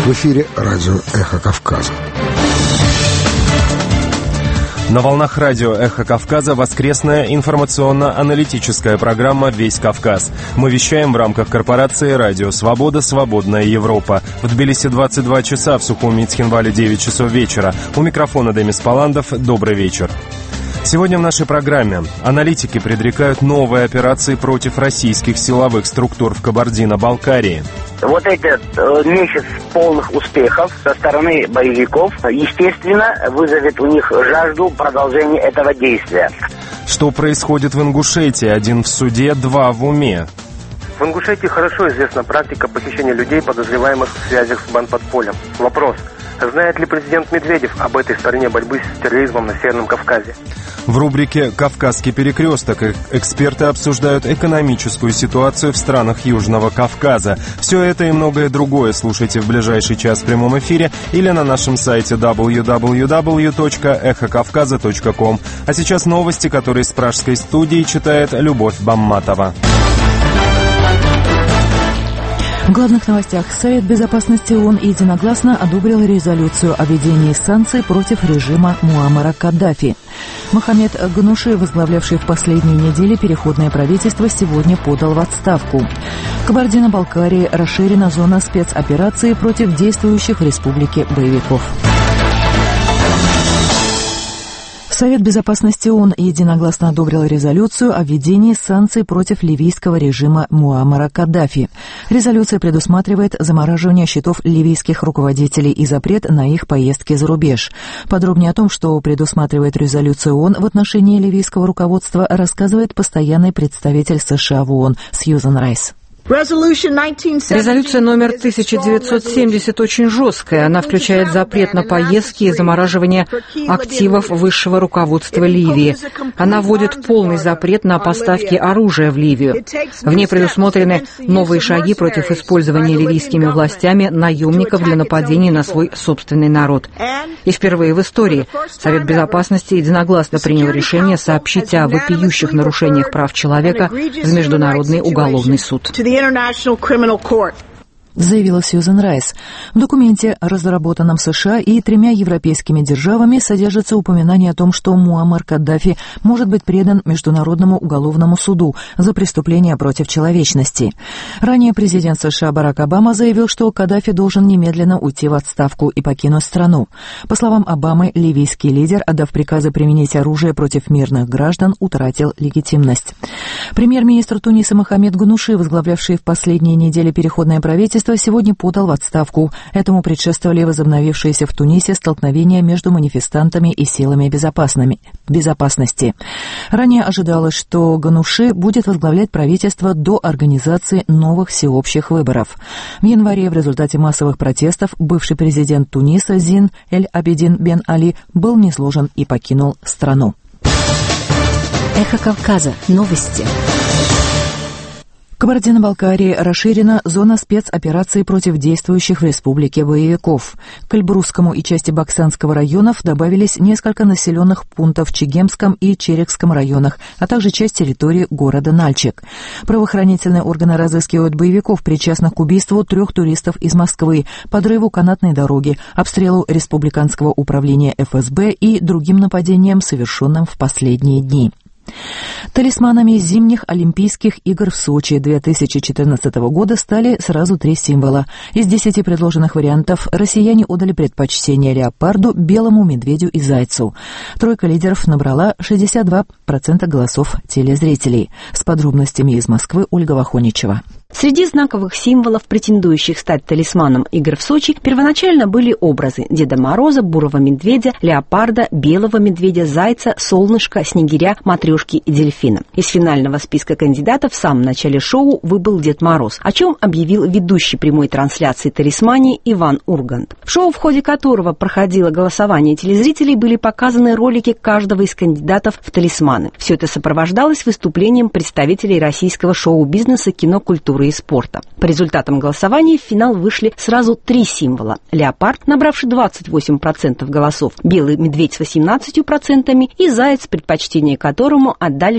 В эфире радио «Эхо Кавказа». На волнах радио «Эхо Кавказа» воскресная информационно-аналитическая программа «Весь Кавказ». Мы вещаем в рамках корпорации «Радио Свобода. Свободная Европа». В Тбилиси 22 часа, в Сухуми и Цхинвале 9 часов вечера. У микрофона Демис Паландов. Добрый вечер. Сегодня в нашей программе аналитики предрекают новые операции против российских силовых структур в Кабардино-Балкарии. Вот этот месяц полных успехов со стороны боевиков, естественно, вызовет у них жажду продолжения этого действия. Что происходит в Ингушетии? Один в суде, два в уме. В Ингушетии хорошо известна практика похищения людей, подозреваемых в связях с бандподпольем. Вопрос: знает ли президент Медведев об этой стороне борьбы с терроризмом на Северном Кавказе? В рубрике «Кавказский перекресток» эксперты обсуждают экономическую ситуацию в странах Южного Кавказа. Все это и многое другое слушайте в ближайший час в прямом эфире или на нашем сайте www.эхокавказа.ком. А сейчас новости, которые из пражской студии читает Любовь Бамматова. В главных новостях. Совет Безопасности ООН единогласно одобрил резолюцию о введении санкций против режима Муаммара Каддафи. Мохаммед Гануши, возглавлявший в последние недели переходное правительство, сегодня подал в отставку. В Кабардино-Балкарии расширена зона спецоперации против действующих в республике боевиков. Совет Безопасности ООН единогласно одобрил резолюцию о введении санкций против ливийского режима Муаммара Каддафи. Резолюция предусматривает замораживание счетов ливийских руководителей и запрет на их поездки за рубеж. Подробнее о том, что предусматривает резолюция ООН в отношении ливийского руководства, рассказывает постоянный представитель США в ООН Сьюзан Райс. Резолюция номер 1970 очень жесткая. Она включает запрет на поездки и замораживание активов высшего руководства Ливии. Она вводит полный запрет на поставки оружия в Ливию. В ней предусмотрены новые шаги против использования ливийскими властями наемников для нападений на свой собственный народ. И впервые в истории Совет Безопасности единогласно принял решение сообщить о вопиющих нарушениях прав человека в Международный уголовный суд. Заявила Сьюзан Райс. В документе, разработанном США и 3 европейскими державами, содержится упоминание о том, что Муаммар Каддафи может быть предан Международному уголовному суду за преступления против человечности. Ранее президент США Барак Обама заявил, что Каддафи должен немедленно уйти в отставку и покинуть страну. По словам Обамы, ливийский лидер, отдав приказы применить оружие против мирных граждан, утратил легитимность. Премьер-министр Туниса Мохаммед Гануши, возглавлявший в последние недели переходное правительство, сегодня подал в отставку. Этому предшествовали возобновившиеся в Тунисе столкновения между манифестантами и силами безопасности. Ранее ожидалось, что Гануши будет возглавлять правительство до организации новых всеобщих выборов. В январе в результате массовых протестов бывший президент Туниса Зин Эль-Абидин Бен Али был низложен и покинул страну. Эхо Кавказа. Новости. В Кабардино-Балкарии расширена зона спецоперации против действующих в республике боевиков. К Эльбрусскому и части Баксанского районов добавились несколько населенных пунктов в Чегемском и Черекском районах, а также часть территории города Нальчик. Правоохранительные органы разыскивают боевиков, причастных к убийству 3 туристов из Москвы, подрыву канатной дороги, обстрелу Республиканского управления ФСБ и другим нападениям, совершенным в последние дни. Талисманами зимних Олимпийских игр в Сочи 2014 года стали сразу 3 символа. Из 10 предложенных вариантов россияне отдали предпочтение леопарду, белому медведю и зайцу. Тройка лидеров набрала 62% голосов телезрителей. С подробностями из Москвы Ольга Вахоничева. Среди знаковых символов, претендующих стать талисманом игр в Сочи, первоначально были образы Деда Мороза, бурого медведя, леопарда, белого медведя, зайца, солнышка, снегиря, матрешки и дельфина. Из финального списка кандидатов в самом начале шоу выбыл Дед Мороз, о чем объявил ведущий прямой трансляции «Талисмании» Иван Ургант. В шоу, в ходе которого проходило голосование телезрителей, были показаны ролики каждого из кандидатов в талисманы. Все это сопровождалось выступлением представителей российского шоу-бизнеса, кино, культуры культуры и спорта. По результатам голосования в финал вышли сразу 3 символа. Леопард, набравший 28% голосов, белый медведь с 18% и заяц, предпочтение которому отдали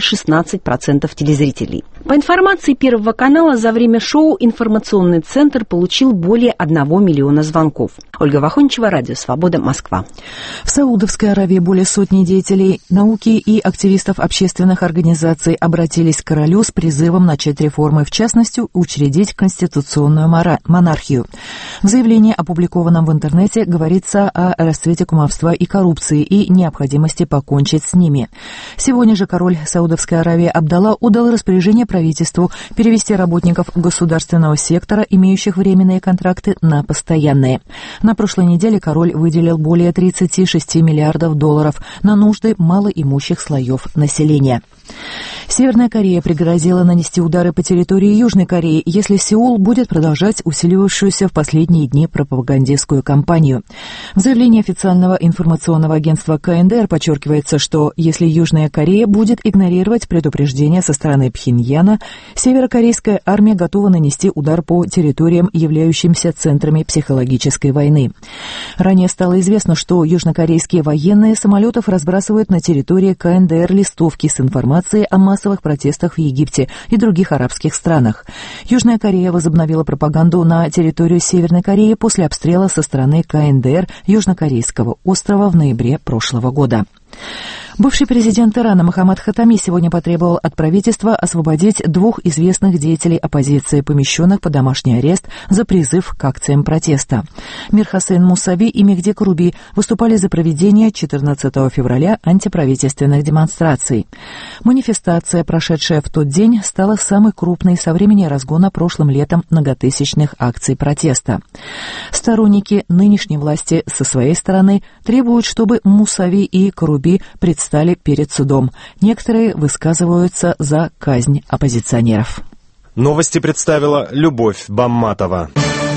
16% телезрителей. По информации Первого канала, за время шоу информационный центр получил более 1 миллиона звонков. Ольга Вахончева, Радио Свобода, Москва. В Саудовской Аравии более сотни деятелей науки и активистов общественных организаций обратились к королю с призывом начать реформы, в частности, учредить конституционную монархию. В заявлении, опубликованном в интернете, говорится о расцвете кумовства и коррупции и необходимости покончить с ними. Сегодня же король Саудовской Аравии Абдалла отдал распоряжение правительству перевести работников государственного сектора, имеющих временные контракты, на постоянные. На прошлой неделе король выделил более 36 миллиардов долларов на нужды малоимущих слоев населения. Северная Корея пригрозила нанести удары по территории Южной Кореи, если Сеул будет продолжать усиливавшуюся в последние дни пропагандистскую кампанию. В заявлении официального информационного агентства КНДР подчеркивается, что если Южная Корея будет игнорировать предупреждения со стороны Пхеньяна, северокорейская армия готова нанести удар по территориям, являющимся центрами психологической войны. Ранее стало известно, что южнокорейские военные самолетов разбрасывают на территории КНДР листовки с информацией о массовых протестах в Египте и других арабских странах. Южная Корея возобновила пропаганду на территорию Северной Кореи после обстрела со стороны КНДР южнокорейского острова в ноябре прошлого года. Бывший президент Ирана Мохаммад Хатами сегодня потребовал от правительства освободить 2 известных деятелей оппозиции, помещенных под домашний арест за призыв к акциям протеста. Мир Хосейн Мусави и Мехди Каруби выступали за проведение 14 февраля антиправительственных демонстраций. Манифестация, прошедшая в тот день, стала самой крупной со времени разгона прошлым летом многотысячных акций протеста. Сторонники нынешней власти со своей стороны требуют, чтобы Мусави и Каруби предстали перед судом. Некоторые высказываются за казнь оппозиционеров. Новости представила Любовь Бамматова.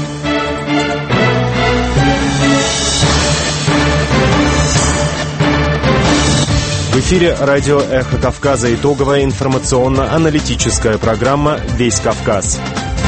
В эфире радио «Эхо Кавказа», итоговая информационно-аналитическая программа «Весь Кавказ».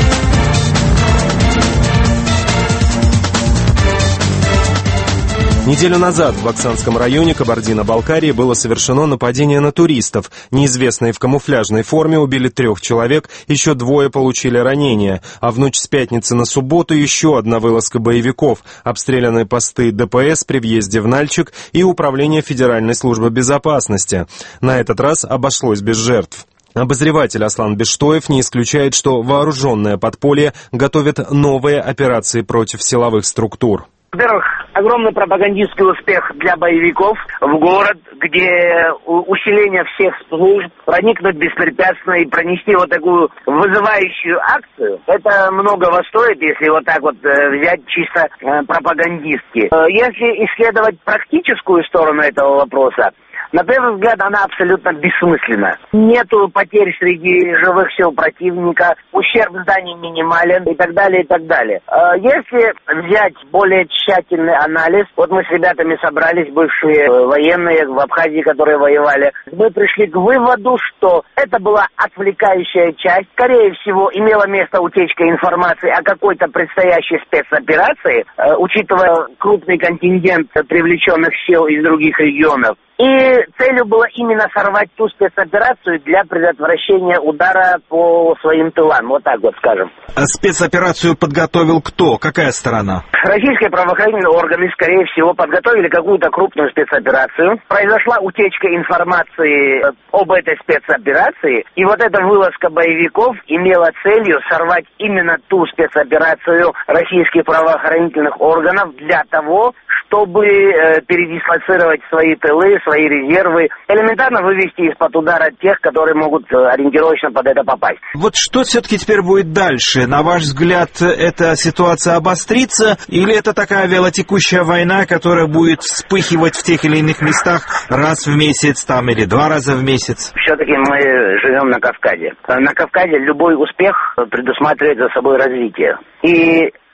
Неделю назад в Баксанском районе Кабардино-Балкарии было совершено нападение на туристов. Неизвестные в камуфляжной форме убили 3 человек, еще 2 получили ранения. А в ночь с пятницы на субботу еще одна вылазка боевиков. Обстреляны посты ДПС при въезде в Нальчик и Управление Федеральной службы безопасности. На этот раз обошлось без жертв. Обозреватель Аслан Бештоев не исключает, что вооруженное подполье готовит новые операции против силовых структур. Во-первых, огромный пропагандистский успех для боевиков в город, где усиление всех служб, проникнуть беспрепятственно и пронести вот такую вызывающую акцию, это многого стоит, если вот так вот взять чисто пропагандистски. Если исследовать практическую сторону этого вопроса, на первый взгляд, она абсолютно бессмысленна. Нету потерь среди живых сил противника, ущерб зданий минимален и так далее, и так далее. Если взять более тщательный анализ, вот мы с ребятами собрались, бывшие военные в Абхазии, которые воевали, мы пришли к выводу, что это была отвлекающая часть. Скорее всего, имела место утечка информации о какой-то предстоящей спецоперации, учитывая крупный контингент привлеченных сил из других регионов. И целью было именно сорвать ту спецоперацию для предотвращения удара по своим тылам, вот так вот скажем. А спецоперацию подготовил кто? Какая сторона? Российские правоохранительные органы, скорее всего, подготовили какую-то крупную спецоперацию. Произошла утечка информации об этой спецоперации, и вот эта вылазка боевиков имела целью сорвать именно ту спецоперацию российских правоохранительных органов для того, чтобы передислоцировать свои тылы, свои резервы, элементарно вывести из-под удара тех, которые могут ориентировочно под это попасть. Вот что все-таки теперь будет дальше? На ваш взгляд, эта ситуация обострится, или это такая вялотекущая война, которая будет вспыхивать в тех или иных местах раз в месяц там, или 2 раза в месяц? Все-таки мы живем на Кавказе. На Кавказе любой успех предусматривает за собой развитие. И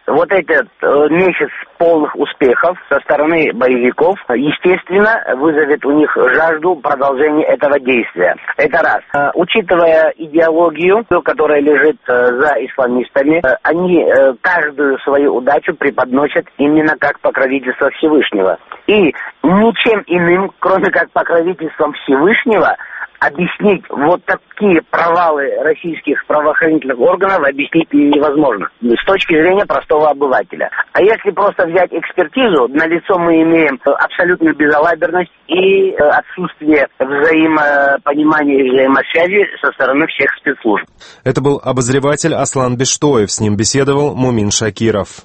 Вот этот месяц полных успехов со стороны боевиков, естественно, вызовет у них жажду продолжения этого действия. Это раз. Учитывая идеологию, которая лежит за исламистами, они каждую свою удачу преподносят именно как покровительство Всевышнего. И ничем иным, кроме как покровительством Всевышнего, объяснить вот такие провалы российских правоохранительных органов объяснить невозможно с точки зрения простого обывателя. А если просто взять экспертизу, налицо мы имеем абсолютную безалаберность и отсутствие взаимопонимания и взаимосвязи со стороны всех спецслужб. Это был обозреватель Аслан Бештоев, с ним беседовал Мумин Шакиров.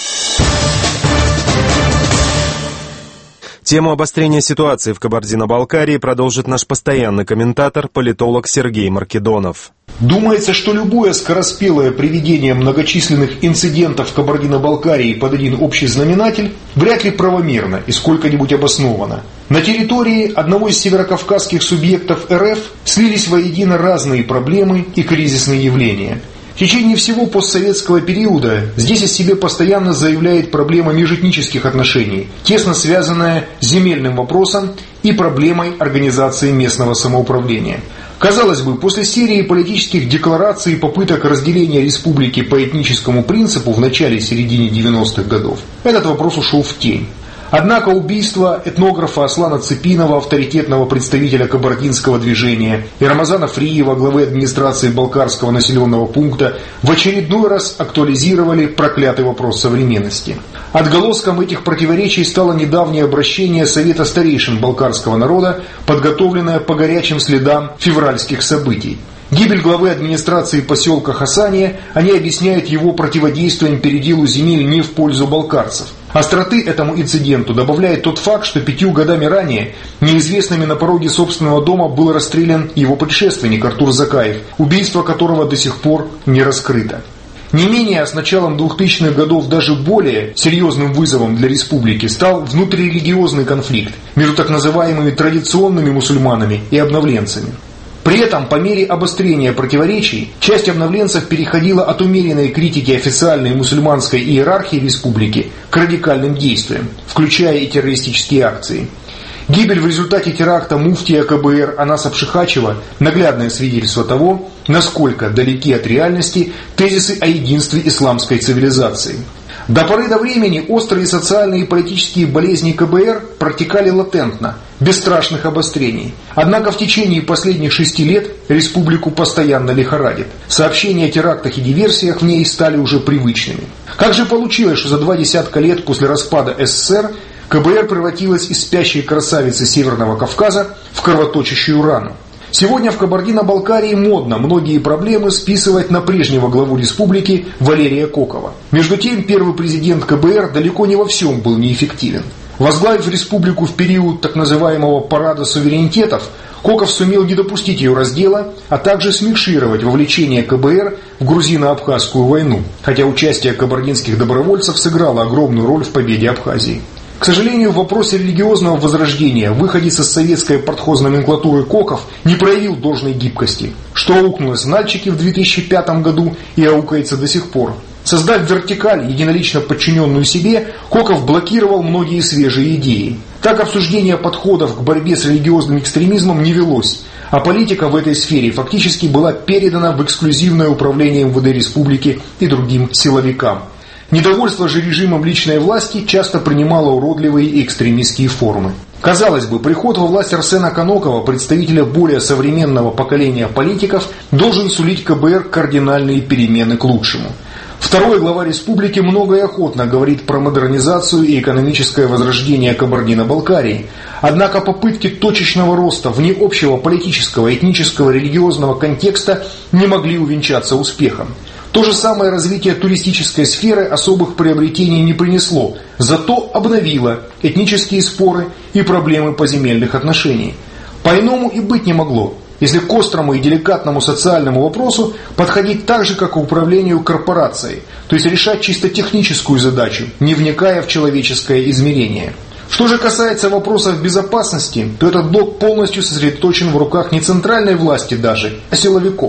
Тему обострения ситуации в Кабардино-Балкарии продолжит наш постоянный комментатор, политолог Сергей Маркедонов. Думается, что любое скороспелое приведение многочисленных инцидентов в Кабардино-Балкарии под один общий знаменатель вряд ли правомерно и сколько-нибудь обосновано. На территории одного из северокавказских субъектов РФ слились воедино разные проблемы и кризисные явления. В течение всего постсоветского периода здесь о себе постоянно заявляет проблема межэтнических отношений, тесно связанная с земельным вопросом и проблемой организации местного самоуправления. Казалось бы, после серии политических деклараций и попыток разделения республики по этническому принципу в начале и середине 90-х годов, этот вопрос ушел в тень. Однако убийство этнографа Аслана Цепинова, авторитетного представителя кабардинского движения, и Рамазана Фриева, главы администрации Балкарского населенного пункта, в очередной раз актуализировали проклятый вопрос современности. Отголоском этих противоречий стало недавнее обращение Совета старейшин балкарского народа, подготовленное по горячим следам февральских событий. Гибель главы администрации поселка Хасания они объясняют его противодействием переделу земель не в пользу балкарцев. Остроты этому инциденту добавляет тот факт, что 5 годами ранее неизвестными на пороге собственного дома был расстрелян его предшественник Артур Закаев, убийство которого до сих пор не раскрыто. Не менее, с началом 2000-х годов даже более серьезным вызовом для республики стал внутрирелигиозный конфликт между так называемыми традиционными мусульманами и обновленцами. При этом, по мере обострения противоречий, часть обновленцев переходила от умеренной критики официальной мусульманской иерархии республики к радикальным действиям, включая и террористические акции. Гибель в результате теракта муфтия КБР Анаса Пшихачева – наглядное свидетельство того, насколько далеки от реальности тезисы о единстве исламской цивилизации. До поры до времени острые социальные и политические болезни КБР протекали латентно, без страшных обострений. Однако в течение последних 6 лет республику постоянно лихорадит. Сообщения о терактах и диверсиях в ней стали уже привычными. Как же получилось, что за 20 лет после распада СССР КБР превратилась из спящей красавицы Северного Кавказа в кровоточащую рану? Сегодня в Кабардино-Балкарии модно многие проблемы списывать на прежнего главу республики Валерия Кокова. Между тем, первый президент КБР далеко не во всем был неэффективен. Возглавив республику в период так называемого парада суверенитетов, Коков сумел не допустить ее раздела, а также смикшировать вовлечение КБР в грузино-абхазскую войну, хотя участие кабардинских добровольцев сыграло огромную роль в победе Абхазии. К сожалению, в вопросе религиозного возрождения выходец из советской партхозной номенклатуры Коков не проявил должной гибкости, что аукнулось в Нальчике в 2005 году и аукается до сих пор. Создав вертикаль, единолично подчиненную себе, Коков блокировал многие свежие идеи. Так обсуждение подходов к борьбе с религиозным экстремизмом не велось, а политика в этой сфере фактически была передана в эксклюзивное управление МВД республики и другим силовикам. Недовольство же режимом личной власти часто принимало уродливые и экстремистские формы. Казалось бы, приход во власть Арсена Канокова, представителя более современного поколения политиков, должен сулить КБР кардинальные перемены к лучшему. Второй глава республики много и охотно говорит про модернизацию и экономическое возрождение Кабардино-Балкарии. Однако попытки точечного роста вне общего политического, этнического, религиозного контекста не могли увенчаться успехом. То же самое развитие туристической сферы особых приобретений не принесло, зато обновило этнические споры и проблемы поземельных отношений. По-иному и быть не могло, если к острому и деликатному социальному вопросу подходить так же, как и управлению корпорацией, то есть решать чисто техническую задачу, не вникая в человеческое измерение. Что же касается вопросов безопасности, то этот блок полностью сосредоточен в руках не центральной власти даже, а силовиков.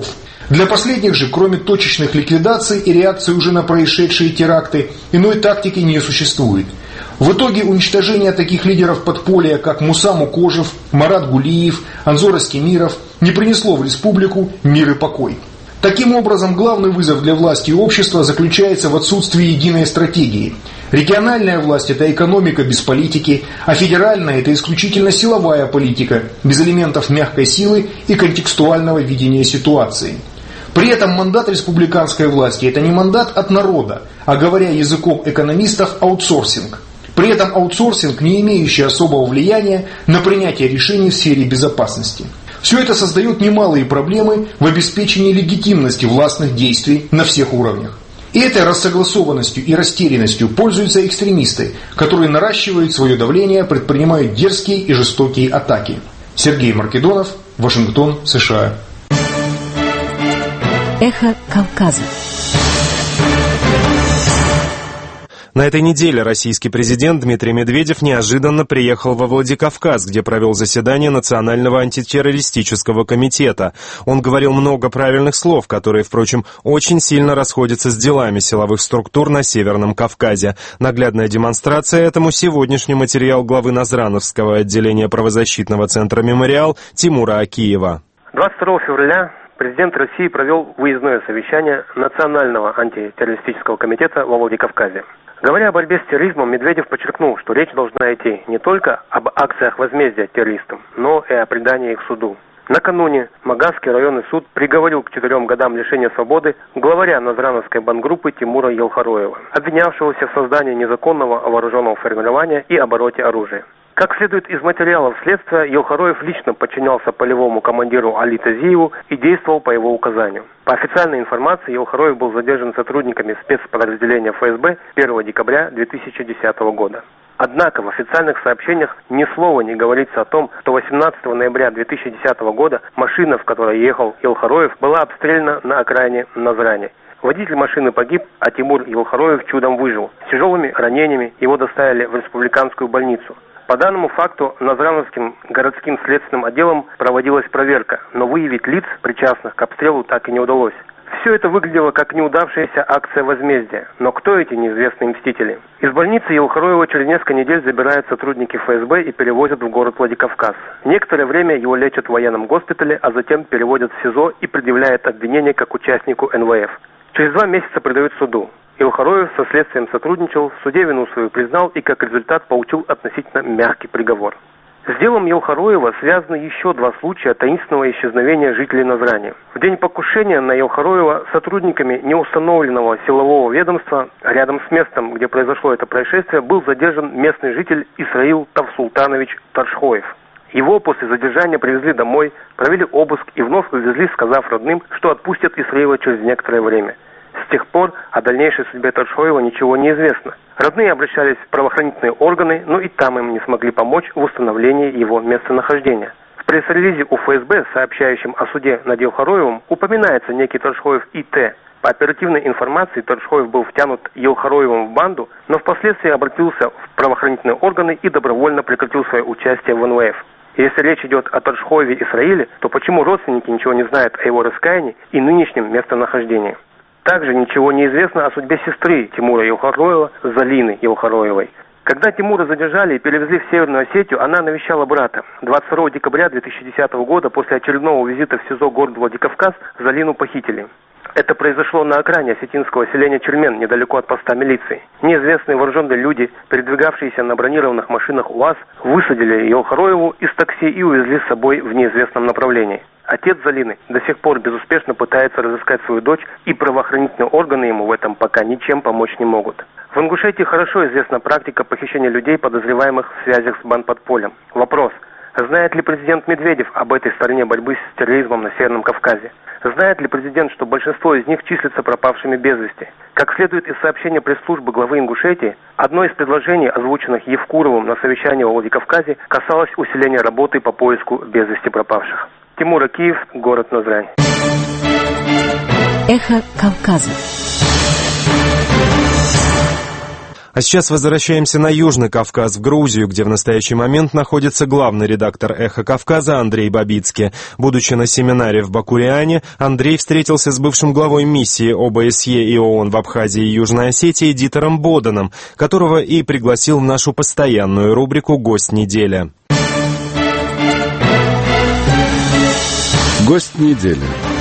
Для последних же, кроме точечных ликвидаций и реакции уже на происшедшие теракты, иной тактики не существует. В итоге уничтожение таких лидеров подполья, как Муса Мукожев, Марат Гулиев, Анзор Астемиров, не принесло в республику мир и покой. Таким образом, главный вызов для власти и общества заключается в отсутствии единой стратегии. Региональная власть – это экономика без политики, а федеральная – это исключительно силовая политика, без элементов мягкой силы и контекстуального видения ситуации. При этом мандат республиканской власти – это не мандат от народа, а, говоря языком экономистов, аутсорсинг. При этом аутсорсинг, не имеющий особого влияния на принятие решений в сфере безопасности. Все это создает немалые проблемы в обеспечении легитимности властных действий на всех уровнях. И этой рассогласованностью и растерянностью пользуются экстремисты, которые наращивают свое давление, предпринимают дерзкие и жестокие атаки. Сергей Маркедонов, Вашингтон, США. Эхо Кавказа. На этой неделе российский президент Дмитрий Медведев неожиданно приехал во Владикавказ, где провел заседание Национального антитеррористического комитета. Он говорил много правильных слов, которые, впрочем, очень сильно расходятся с делами силовых структур на Северном Кавказе. Наглядная демонстрация этому сегодняшний материал главы Назрановского отделения правозащитного центра «Мемориал» Тимура Акиева. 22 февраля президент России провел выездное совещание Национального антитеррористического комитета во Владикавказе. Говоря о борьбе с терроризмом, Медведев подчеркнул, что речь должна идти не только об акциях возмездия террористам, но и о предании их суду. Накануне Магазский районный суд приговорил к 4 годам лишения свободы главаря Назрановской бандгруппы Тимура Елхароева, обвинявшегося в создании незаконного вооруженного формирования и обороте оружия. Как следует из материалов следствия, Елхароев лично подчинялся полевому командиру Али Тазиеву и действовал по его указанию. По официальной информации, Елхароев был задержан сотрудниками спецподразделения ФСБ 1 декабря 2010 года. Однако в официальных сообщениях ни слова не говорится о том, что 18 ноября 2010 года машина, в которой ехал Елхароев, была обстреляна на окраине Назрани. Водитель машины погиб, а Тимур Елхароев чудом выжил. С тяжелыми ранениями его доставили в республиканскую больницу. По данному факту Назрановским городским следственным отделом проводилась проверка, но выявить лиц, причастных к обстрелу, так и не удалось. Все это выглядело как неудавшаяся акция возмездия. Но кто эти неизвестные мстители? Из больницы Елхароева через несколько недель забирают сотрудники ФСБ и перевозят в город Владикавказ. Некоторое время его лечат в военном госпитале, а затем переводят в СИЗО и предъявляют обвинение как участнику НВФ. Через 2 месяца предают суду. Елхароев со следствием сотрудничал, в суде вину свою признал и как результат получил относительно мягкий приговор. С делом Елхароева связаны еще 2 случая таинственного исчезновения жителей Назрани. В день покушения на Елхароева сотрудниками неустановленного силового ведомства рядом с местом, где произошло это происшествие, был задержан местный житель Исраил Тавсултанович Таршхоев. Его после задержания привезли домой, провели обыск и вновь увезли, сказав родным, что отпустят Исраила через некоторое время. С тех пор о дальнейшей судьбе Таршхоева ничего не известно. Родные обращались в правоохранительные органы, но и там им не смогли помочь в установлении его местонахождения. В пресс-релизе у ФСБ, сообщающем о суде над Елхароевым, упоминается некий Таршхоев И.Т. По оперативной информации, Таршхоев был втянут Елхароевым в банду, но впоследствии обратился в правоохранительные органы и добровольно прекратил свое участие в НВФ. Если речь идет о Таршхоеве Исраиле, то почему родственники ничего не знают о его раскаянии и нынешнем местонахождении? Также ничего не известно о судьбе сестры Тимура Елхароева, Залины Елхароевой. Когда Тимура задержали и перевезли в Северную Осетию, она навещала брата. 22 декабря 2010 года после очередного визита в СИЗО города Владикавказ Залину похитили. Это произошло на окраине осетинского селения Чермен, недалеко от поста милиции. Неизвестные вооруженные люди, передвигавшиеся на бронированных машинах УАЗ, высадили Елхароеву из такси и увезли с собой в неизвестном направлении. Отец Залины до сих пор безуспешно пытается разыскать свою дочь, и правоохранительные органы ему в этом пока ничем помочь не могут. В Ингушетии хорошо известна практика похищения людей, подозреваемых в связях с бандподпольем. Вопрос: знает ли президент Медведев об этой стороне борьбы с терроризмом на Северном Кавказе? Знает ли президент, что большинство из них числятся пропавшими без вести? Как следует из сообщения пресс-службы главы Ингушетии, одно из предложений, озвученных Евкуровым на совещании во Владикавказе, касалось усиления работы по поиску без вести пропавших. Тимур Акиев, город Назрань. Эхо Кавказа. А сейчас возвращаемся на Южный Кавказ, в Грузию, где в настоящий момент находится главный редактор «Эхо Кавказа» Андрей Бабицкий. Будучи на семинаре в Бакуриане, Андрей встретился с бывшим главой миссии ОБСЕ и ООН в Абхазии и Южной Осетии Дитером Боданом, которого и пригласил в нашу постоянную рубрику «Гость недели». Гость недели.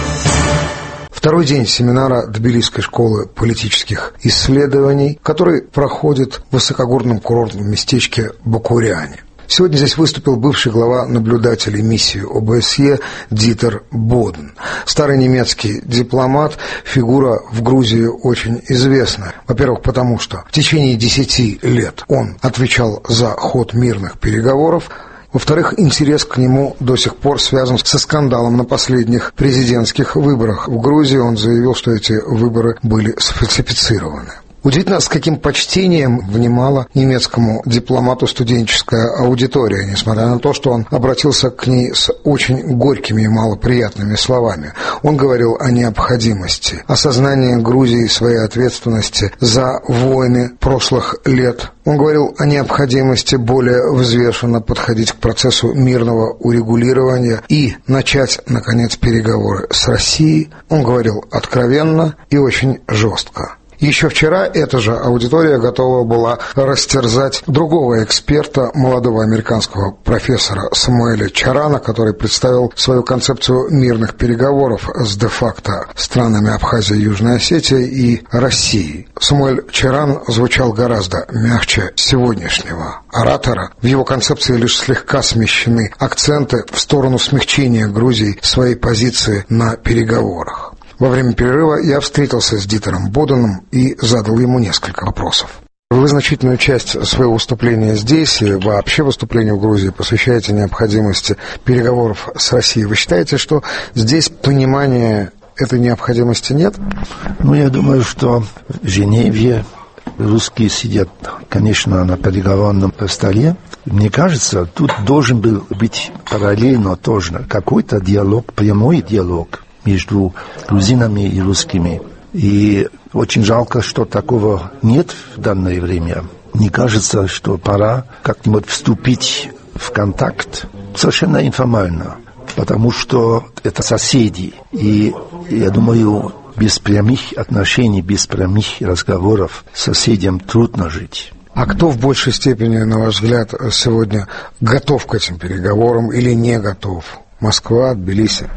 Второй день семинара Тбилисской школы политических исследований, который проходит в высокогорном курортном местечке Бакуриане. Сегодня здесь выступил бывший глава наблюдателей миссии ОБСЕ Дитер Боден. Старый немецкий дипломат, фигура в Грузии очень известная. Во-первых, потому что в течение 10 лет он отвечал за ход мирных переговоров. Во-вторых, интерес к нему до сих пор связан со скандалом на последних президентских выборах. В Грузии он заявил, что эти выборы были сфальсифицированы. Удивительно, с каким почтением внимала немецкому дипломату студенческая аудитория, несмотря на то, что он обратился к ней с очень горькими и малоприятными словами. Он говорил о необходимости осознания Грузии своей ответственности за войны прошлых лет. Он говорил о необходимости более взвешенно подходить к процессу мирного урегулирования и начать, наконец, переговоры с Россией. Он говорил откровенно и очень жестко. Еще вчера эта же аудитория готова была растерзать другого эксперта, молодого американского профессора Самуэля Чарана, который представил свою концепцию мирных переговоров с де-факто странами Абхазии, Южной Осетии и России. Самуэль Чаран звучал гораздо мягче сегодняшнего оратора. В его концепции лишь слегка смещены акценты в сторону смягчения Грузии своей позиции на переговорах. Во время перерыва я встретился с Дитером Боданом и задал ему несколько вопросов. Вы значительную часть своего выступления здесь и вообще выступления в Грузии посвящаете необходимости переговоров с Россией. Вы считаете, что здесь понимания этой необходимости нет? Я думаю, что в Женеве русские сидят, конечно, на переговорном столе. Мне кажется, тут должен был быть параллельно тоже какой-то диалог, прямой диалог между грузинами и русскими. И очень жалко, что такого нет в данное время. Мне кажется, что пора как-нибудь вступить в контакт совершенно информально, потому что это соседи. И я думаю, без прямых отношений, без прямых разговоров соседям трудно жить. А кто в большей степени, на ваш взгляд, сегодня готов к этим переговорам или не готов? Москва, Тбилиси?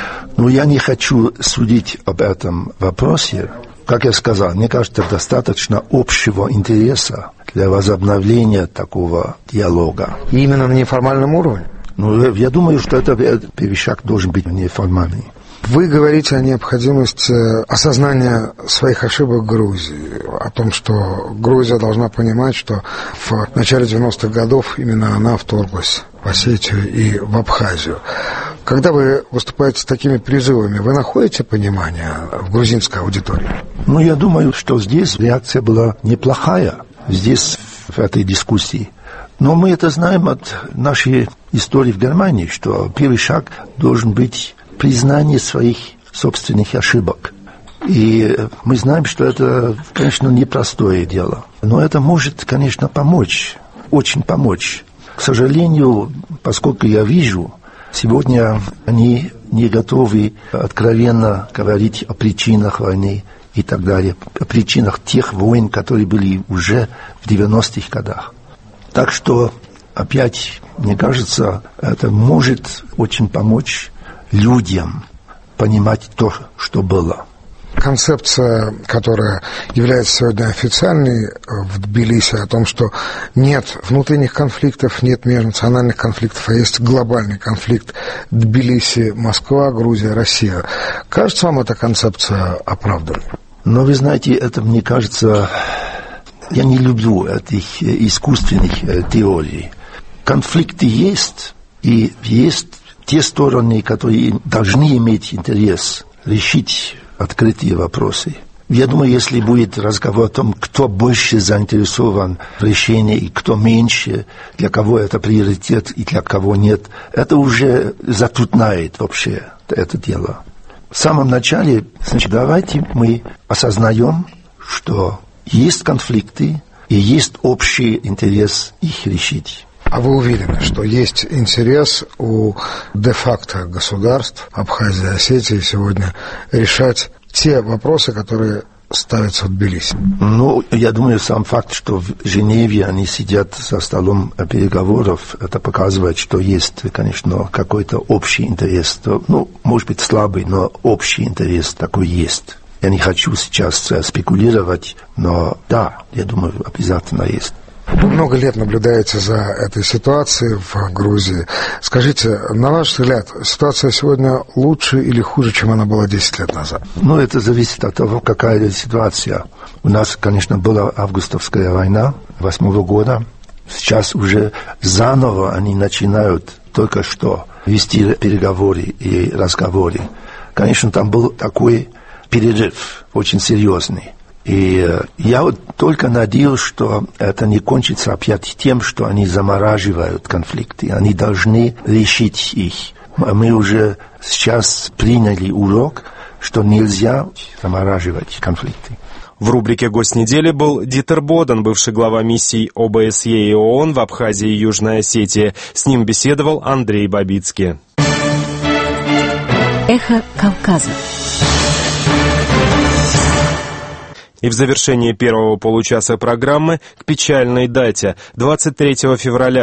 Я не хочу судить об этом вопросе. Как я сказал, мне кажется, достаточно общего интереса для возобновления такого диалога. И именно на неформальном уровне? Я думаю, что это первый шаг должен быть неформальный. Вы говорите о необходимости осознания своих ошибок Грузии, о том, что Грузия должна понимать, что в начале 90-х годов именно она вторглась в Осетию и в Абхазию. Когда вы выступаете с такими призывами, вы находите понимание в грузинской аудитории? Я думаю, что здесь реакция была неплохая, здесь, в этой дискуссии. Но мы это знаем от нашей истории в Германии, что первый шаг должен быть признание своих собственных ошибок. И мы знаем, что это, конечно, непростое дело. Но это может, конечно, помочь, очень помочь. К сожалению, поскольку я вижу, сегодня они не готовы откровенно говорить о причинах войны и так далее, о причинах тех войн, которые были уже в 90-х годах. Так что, опять, мне кажется, это может очень помочь людям понимать то, что было. Концепция, которая является сегодня официальной в Тбилиси, о том, что нет внутренних конфликтов, нет межнациональных конфликтов, а есть глобальный конфликт Тбилиси, Москва, Грузия, Россия. Кажется вам эта концепция оправданной? Но вы знаете, это, мне кажется, я не люблю этих искусственных теорий. Конфликты есть, и есть те стороны, которые должны иметь интерес решить открытые вопросы. Я думаю, если будет разговор о том, кто больше заинтересован в решении и кто меньше, для кого это приоритет и для кого нет, это уже затрудняет вообще это дело. В самом начале, давайте мы осознаем, что есть конфликты, и есть общий интерес их решить. А вы уверены, что есть интерес у де-факто государств Абхазии и Осетии сегодня решать те вопросы, которые ставятся в Тбилиси? Ну, я думаю, сам факт, что в Женеве они сидят за столом переговоров, это показывает, что есть, конечно, какой-то общий интерес. Ну, может быть, слабый, но общий интерес такой есть. Я не хочу сейчас спекулировать, но да, я думаю, обязательно есть. Вы много лет наблюдаете за этой ситуацией в Грузии. Скажите, на ваш взгляд, ситуация сегодня лучше или хуже, чем она была 10 лет назад? Ну, это зависит от того, какая ситуация. У нас, конечно, была августовская война 2008 года. Сейчас уже заново они начинают только что вести переговоры и разговоры. Конечно, там был такой перерыв очень серьезный. И я вот только надеюсь, что это не кончится опять тем, что они замораживают конфликты. Они должны решить их. Мы уже сейчас приняли урок, что нельзя замораживать конфликты. В рубрике «Гость недели» был Дитер Боден, бывший глава миссий ОБСЕ и ООН в Абхазии и Южной Осетии. С ним беседовал Андрей Бабицкий. Эхо Кавказа. И в завершении первого получаса программы к печальной дате. 23 февраля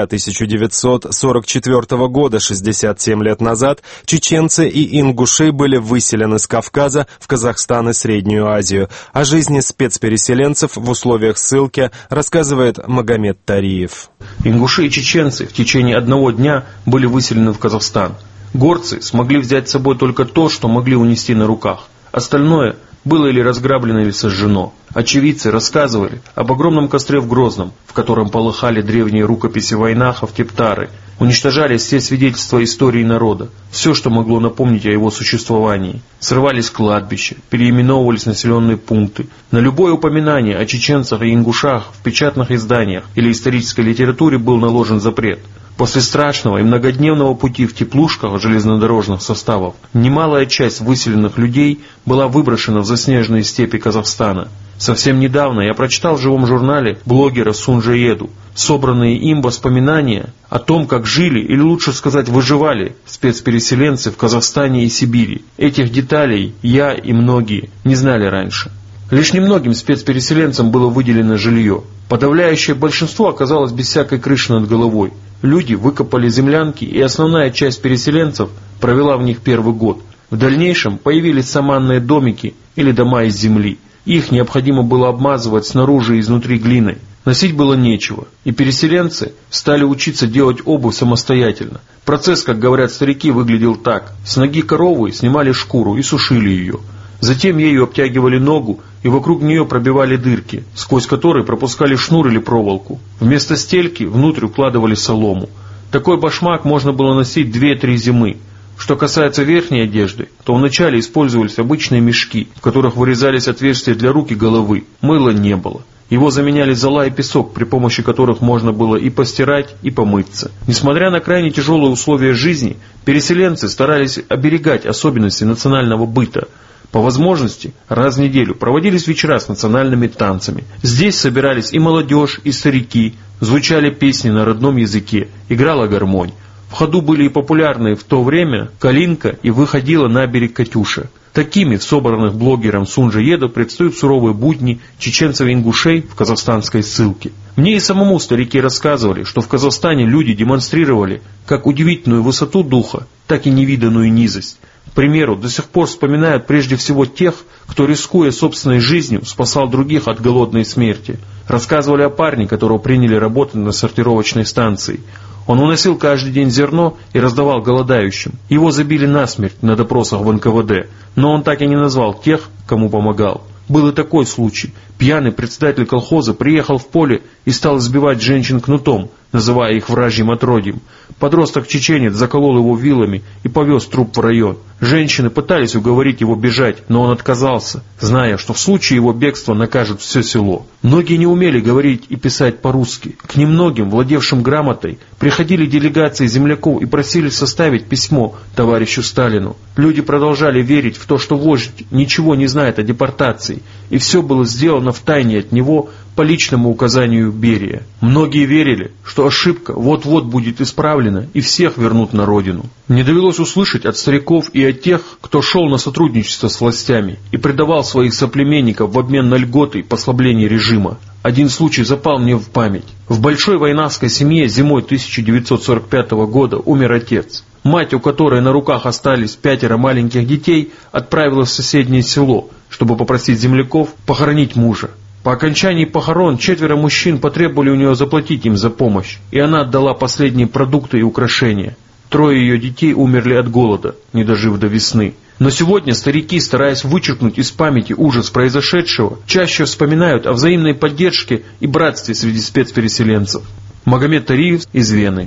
1944 года, 67 лет назад, чеченцы и ингуши были выселены с Кавказа в Казахстан и Среднюю Азию. О жизни спецпереселенцев в условиях ссылки рассказывает Магомед Тариев. Ингуши и чеченцы в течение одного дня были выселены в Казахстан. Горцы смогли взять с собой только то, что могли унести на руках. Остальное было или разграблено, или сожжено. Очевидцы рассказывали об огромном костре в Грозном, в котором полыхали древние рукописи вайнахов, кептары. Уничтожались все свидетельства истории народа, все, что могло напомнить о его существовании. Срывались кладбища, переименовывались населенные пункты. На любое упоминание о чеченцах и ингушах в печатных изданиях или исторической литературе был наложен запрет. После страшного и многодневного пути в теплушках железнодорожных составов немалая часть выселенных людей была выброшена в заснеженные степи Казахстана. Совсем недавно я прочитал в живом журнале блогера Сунжаеду собранные им воспоминания о том, как жили, или лучше сказать выживали, спецпереселенцы в Казахстане и Сибири. Этих деталей я и многие не знали раньше. Лишь немногим спецпереселенцам было выделено жилье. Подавляющее большинство оказалось без всякой крыши над головой. Люди выкопали землянки, и основная часть переселенцев провела в них первый год. В дальнейшем появились саманные домики или дома из земли. Их необходимо было обмазывать снаружи и изнутри глиной. Носить было нечего, и переселенцы стали учиться делать обувь самостоятельно. Процесс, как говорят старики, выглядел так. С ноги коровы снимали шкуру и сушили ее. Затем ею обтягивали ногу и вокруг нее пробивали дырки, сквозь которые пропускали шнур или проволоку. Вместо стельки внутрь укладывали солому. Такой башмак можно было носить 2-3 зимы. Что касается верхней одежды, то вначале использовались обычные мешки, в которых вырезались отверстия для рук и головы. Мыла не было. Его заменяли зола и песок, при помощи которых можно было и постирать, и помыться. Несмотря на крайне тяжелые условия жизни, переселенцы старались оберегать особенности национального быта. По возможности, раз в неделю проводились вечера с национальными танцами. Здесь собирались и молодежь, и старики, звучали песни на родном языке, играла гармонь. В ходу были и популярные в то время «Калинка» и «Выходила на берег Катюша». Такими в собранных блогером Сунжаеда предстоят суровые будни чеченцев и ингушей в казахстанской ссылке. Мне и самому старики рассказывали, что в Казахстане люди демонстрировали как удивительную высоту духа, так и невиданную низость. К примеру, до сих пор вспоминают прежде всего тех, кто, рискуя собственной жизнью, спасал других от голодной смерти. Рассказывали о парне, которого приняли работать на сортировочной станции. Он уносил каждый день зерно и раздавал голодающим. Его забили насмерть на допросах в НКВД, но он так и не назвал тех, кому помогал. Был и такой случай. Пьяный председатель колхоза приехал в поле и стал избивать женщин кнутом, называя их вражьим отродьем. Подросток-чеченец заколол его вилами и повез труп в район. Женщины пытались уговорить его бежать, но он отказался, зная, что в случае его бегства накажут все село. Многие не умели говорить и писать по-русски. К немногим, владевшим грамотой, приходили делегации земляков и просили составить письмо товарищу Сталину. Люди продолжали верить в то, что вождь ничего не знает о депортации, и все было сделано втайне от него по личному указанию Берия. Многие верили, что ошибка вот-вот будет исправлена и всех вернут на родину. Мне довелось услышать от стариков и от тех, кто шел на сотрудничество с властями и предавал своих соплеменников в обмен на льготы и послабление режима. Один случай запал мне в память. В большой войнавской семье зимой 1945 года умер отец. Мать, у которой на руках остались 5 маленьких детей, отправилась в соседнее село, чтобы попросить земляков похоронить мужа. По окончании похорон 4 мужчин потребовали у нее заплатить им за помощь, и она отдала последние продукты и украшения. 3 ее детей умерли от голода, не дожив до весны. Но сегодня старики, стараясь вычеркнуть из памяти ужас произошедшего, чаще вспоминают о взаимной поддержке и братстве среди спецпереселенцев. Магомед Тариев из Вены.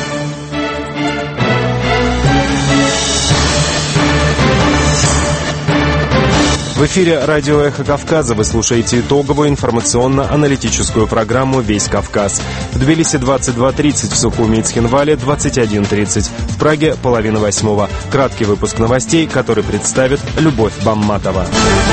В эфире радио «Эхо Кавказа» вы слушаете итоговую информационно-аналитическую программу «Весь Кавказ». В Тбилиси 22:30, в Сухуми и Цхинвале 21:30, в Праге 7:30. Краткий выпуск новостей, который представит Любовь Бамматова.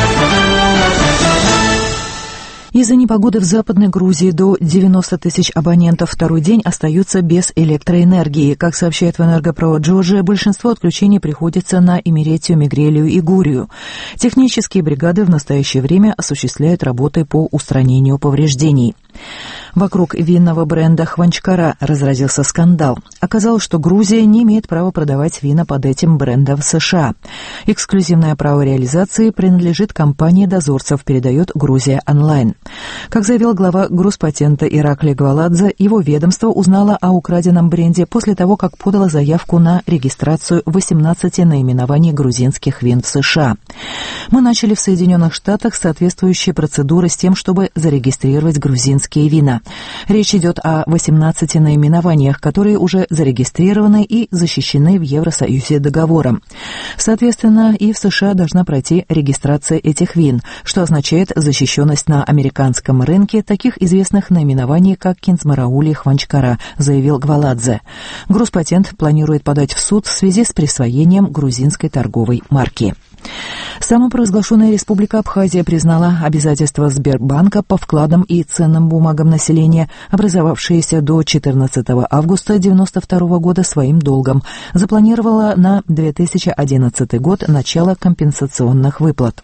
Из-за непогоды в Западной Грузии до 90 тысяч абонентов второй день остаются без электроэнергии. Как сообщает в «Энергопровод Джорджия», большинство отключений приходится на Имеретию, Мигрелию и Гурию. Технические бригады в настоящее время осуществляют работы по устранению повреждений. Вокруг винного бренда «Хванчкара» разразился скандал. Оказалось, что Грузия не имеет права продавать вина под этим брендом в США. Эксклюзивное право реализации принадлежит компании дозорцев, передает «Грузия Онлайн». Как заявил глава Грузпатента Ираклий Гваладзе, его ведомство узнало о украденном бренде после того, как подало заявку на регистрацию 18 наименований грузинских вин в США. Мы начали в Соединенных Штатах соответствующие процедуры с тем, чтобы зарегистрировать грузинские вина. Речь идет о 18 наименованиях, которые уже зарегистрированы и защищены в Евросоюзе договором. Соответственно, и в США должна пройти регистрация этих вин, что означает защищенность на американском рынке таких известных наименований, как Кинцмараули и Хванчкара, заявил Гваладзе. Грузпатент планирует подать в суд в связи с присвоением грузинской торговой марки. Самопровозглашенная Республика Абхазия признала обязательства Сбербанка по вкладам и ценным бумагам населения, образовавшиеся до 14 августа 1992 года, своим долгом. Запланировала на 2011 год начало компенсационных выплат.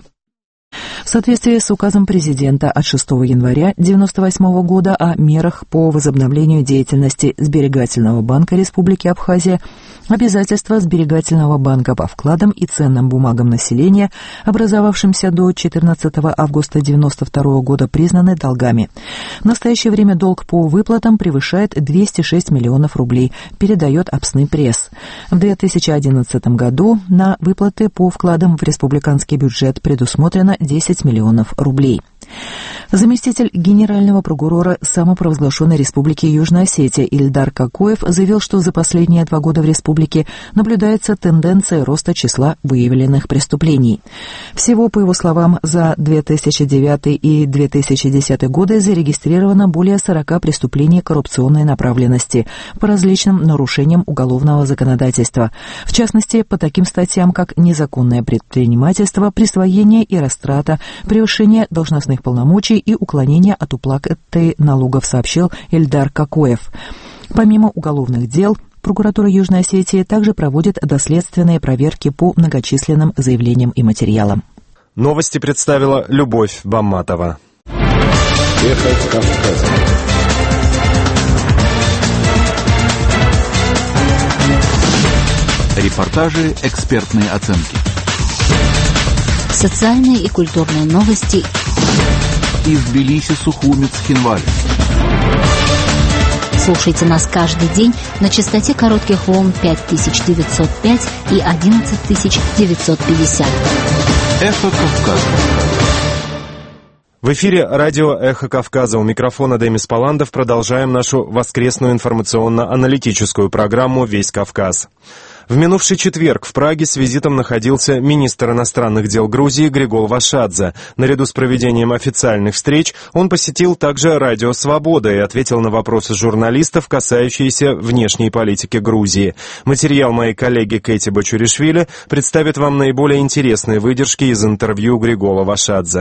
В соответствии с указом президента от 6 января 1998 года о мерах по возобновлению деятельности Сберегательного банка Республики Абхазия, обязательства Сберегательного банка по вкладам и ценным бумагам населения, образовавшимся до 14 августа 1992 года, признаны долгами. В настоящее время долг по выплатам превышает 206 миллионов рублей, передает Апсны пресс. В 2011 году на выплаты по вкладам в республиканский бюджет предусмотрено 10 миллионов рублей. Заместитель генерального прокурора самопровозглашенной Республики Южная Осетия Ильдар Какоев заявил, что за последние 2 года в республике наблюдается тенденция роста числа выявленных преступлений. Всего, по его словам, за 2009 и 2010 годы зарегистрировано более 40 преступлений коррупционной направленности по различным нарушениям уголовного законодательства. В частности, по таким статьям, как незаконное предпринимательство, присвоение и растрата, превышение должностных полномочий и уклонение от уплаты налогов, сообщил Ильдар Какоев. Помимо уголовных дел, прокуратура Южной Осетии также проводит доследственные проверки по многочисленным заявлениям и материалам. Новости представила Любовь Бамматова. Эхо Кавказа. Репортажи, экспертные оценки. Социальные и культурные новости из Тбилиси, Сухуми, Цхинваля. Слушайте нас каждый день на частоте коротких волн 5905 и 11950. Эхо Кавказа. В эфире радио «Эхо Кавказа». У микрофона Демис Паландов. Продолжаем нашу воскресную информационно-аналитическую программу «Весь Кавказ». В минувший четверг в Праге с визитом находился министр иностранных дел Грузии Григол Вашадзе. Наряду с проведением официальных встреч он посетил также радио «Свобода» и ответил на вопросы журналистов, касающиеся внешней политики Грузии. Материал моей коллеги Кэти Бачуришвили представит вам наиболее интересные выдержки из интервью Григола Вашадзе.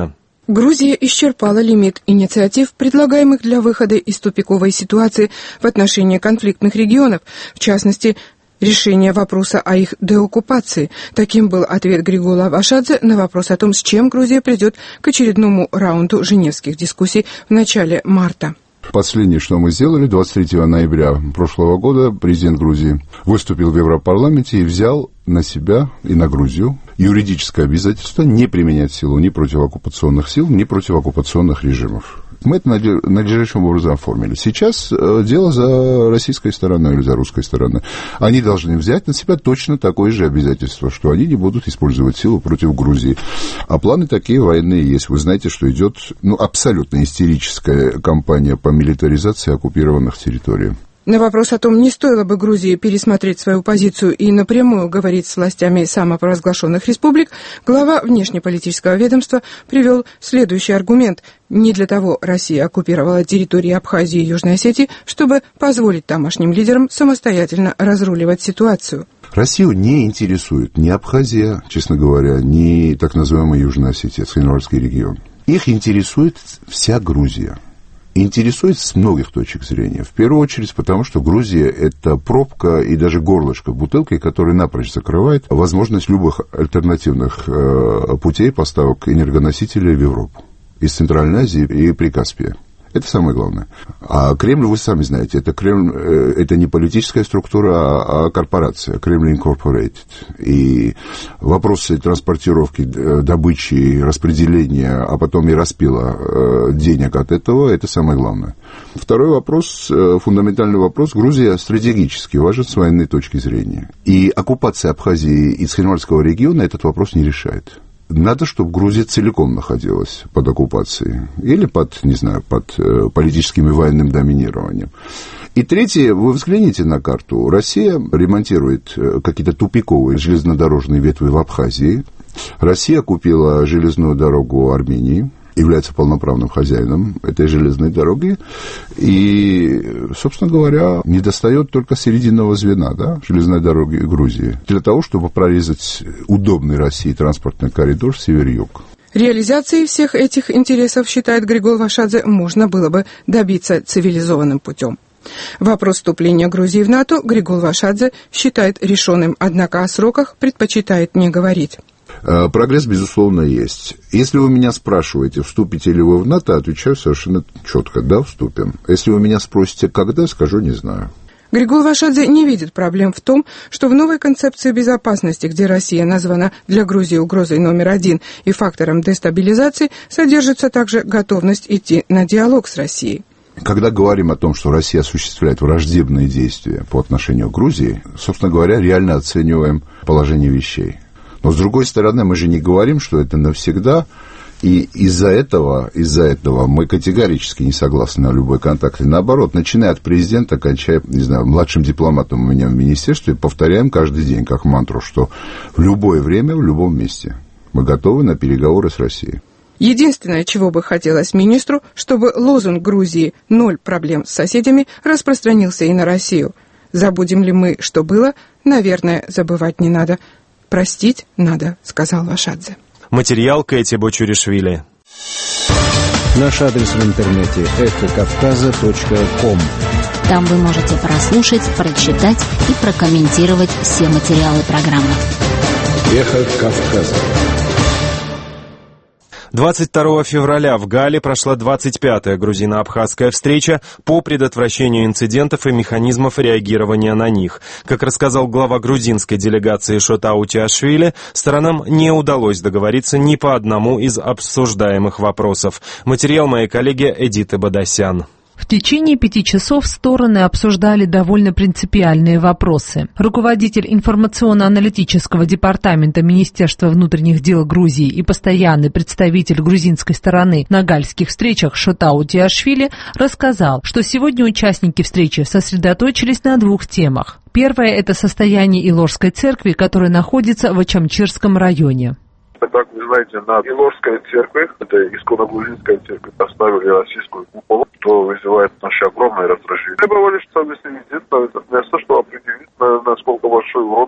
Грузия исчерпала лимит инициатив, предлагаемых для выхода из тупиковой ситуации в отношении конфликтных регионов, в частности, решение вопроса о их деоккупации. Таким был ответ Григола Вашадзе на вопрос о том, с чем Грузия придет к очередному раунду женевских дискуссий в начале марта. Последнее, что мы сделали, 23 ноября прошлого года президент Грузии выступил в Европарламенте и взял на себя и на Грузию юридическое обязательство не применять силу ни против оккупационных сил, ни против оккупационных режимов. Мы это надлежащим образом оформили. Сейчас дело за российской стороной или за русской стороной. Они должны взять на себя точно такое же обязательство, что они не будут использовать силу против Грузии. А планы такие военные есть. Вы знаете, что идет абсолютно истерическая кампания по милитаризации оккупированных территорий. На вопрос о том, не стоило бы Грузии пересмотреть свою позицию и напрямую говорить с властями самопровозглашенных республик, глава внешнеполитического ведомства привел следующий аргумент. Не для того Россия оккупировала территории Абхазии и Южной Осетии, чтобы позволить тамошним лидерам самостоятельно разруливать ситуацию. Россию не интересует ни Абхазия, честно говоря, ни так называемая Южная Осетия, Центральный регион. Их интересует вся Грузия. Интересует с многих точек зрения. В первую очередь потому, что Грузия – это пробка и даже горлышко в бутылке, которая напрочь закрывает возможность любых альтернативных путей поставок энергоносителей в Европу. Из Центральной Азии и Прикаспия. Это самое главное. А Кремль, вы сами знаете, Кремль это не политическая структура, а корпорация, Кремль Incorporated. И вопросы транспортировки, добычи, распределения, а потом и распила денег от этого, это самое главное. Второй вопрос, фундаментальный вопрос, Грузия стратегически важен с военной точки зрения. И оккупация Абхазии и Цхинвальского региона этот вопрос не решает. Надо, чтобы Грузия целиком находилась под оккупацией или под политическим и военным доминированием. И третье, вы взгляните на карту. Россия ремонтирует какие-то тупиковые железнодорожные ветви в Абхазии. Россия купила железную дорогу Армении, является полноправным хозяином этой железной дороги. И, собственно говоря, недостает только серединного звена, железной дороги Грузии, для того, чтобы прорезать удобный России транспортный коридор север-юг. Реализации всех этих интересов, считает Григол Вашадзе, можно было бы добиться цивилизованным путем. Вопрос вступления Грузии в НАТО Григол Вашадзе считает решенным, однако о сроках предпочитает не говорить. Прогресс, безусловно, есть. Если вы меня спрашиваете, вступите ли вы в НАТО, отвечаю совершенно четко: да, вступим. Если вы меня спросите, когда, скажу, не знаю. Григол Вашадзе не видит проблем в том, что в новой концепции безопасности, где Россия названа для Грузии угрозой номер один и фактором дестабилизации, содержится также готовность идти на диалог с Россией. Когда говорим о том, что Россия осуществляет враждебные действия по отношению к Грузии, собственно говоря, реально оцениваем положение вещей. Но, с другой стороны, мы же не говорим, что это навсегда, и из-за этого мы категорически не согласны на любой контакт. И наоборот, начиная от президента, кончая, младшим дипломатом у меня в министерстве, повторяем каждый день как мантру, что в любое время, в любом месте мы готовы на переговоры с Россией. Единственное, чего бы хотелось министру, чтобы лозунг Грузии «Ноль проблем с соседями» распространился и на Россию. Забудем ли мы, что было? Наверное, забывать не надо. «Простить надо», — сказал Вашадзе. Материал Кэти Бочуришвили. Наш адрес в интернете эхокавказа.ком. Там вы можете прослушать, прочитать и прокомментировать все материалы программы. Эхо Кавказа. 22 февраля в Гале прошла 25-я грузино-абхазская встреча по предотвращению инцидентов и механизмов реагирования на них. Как рассказал глава грузинской делегации Шотау Тиашвили, сторонам не удалось договориться ни по одному из обсуждаемых вопросов. Материал моей коллеги Эдиты Бадасян. В течение 5 часов стороны обсуждали довольно принципиальные вопросы. Руководитель информационно-аналитического департамента Министерства внутренних дел Грузии и постоянный представитель грузинской стороны на гальских встречах Шотау Тиашвили рассказал, что сегодня участники встречи сосредоточились на 2 темах. Первое – это состояние Илорской церкви, которая находится в Ачамчирском районе. Как вы знаете, на Илорской церкви, это исконно-грузинская церковь, поставили российскую куполу, что вызывает наше огромное раздражение. Требовали, что совместный визит на это место, чтобы определить, насколько большой урон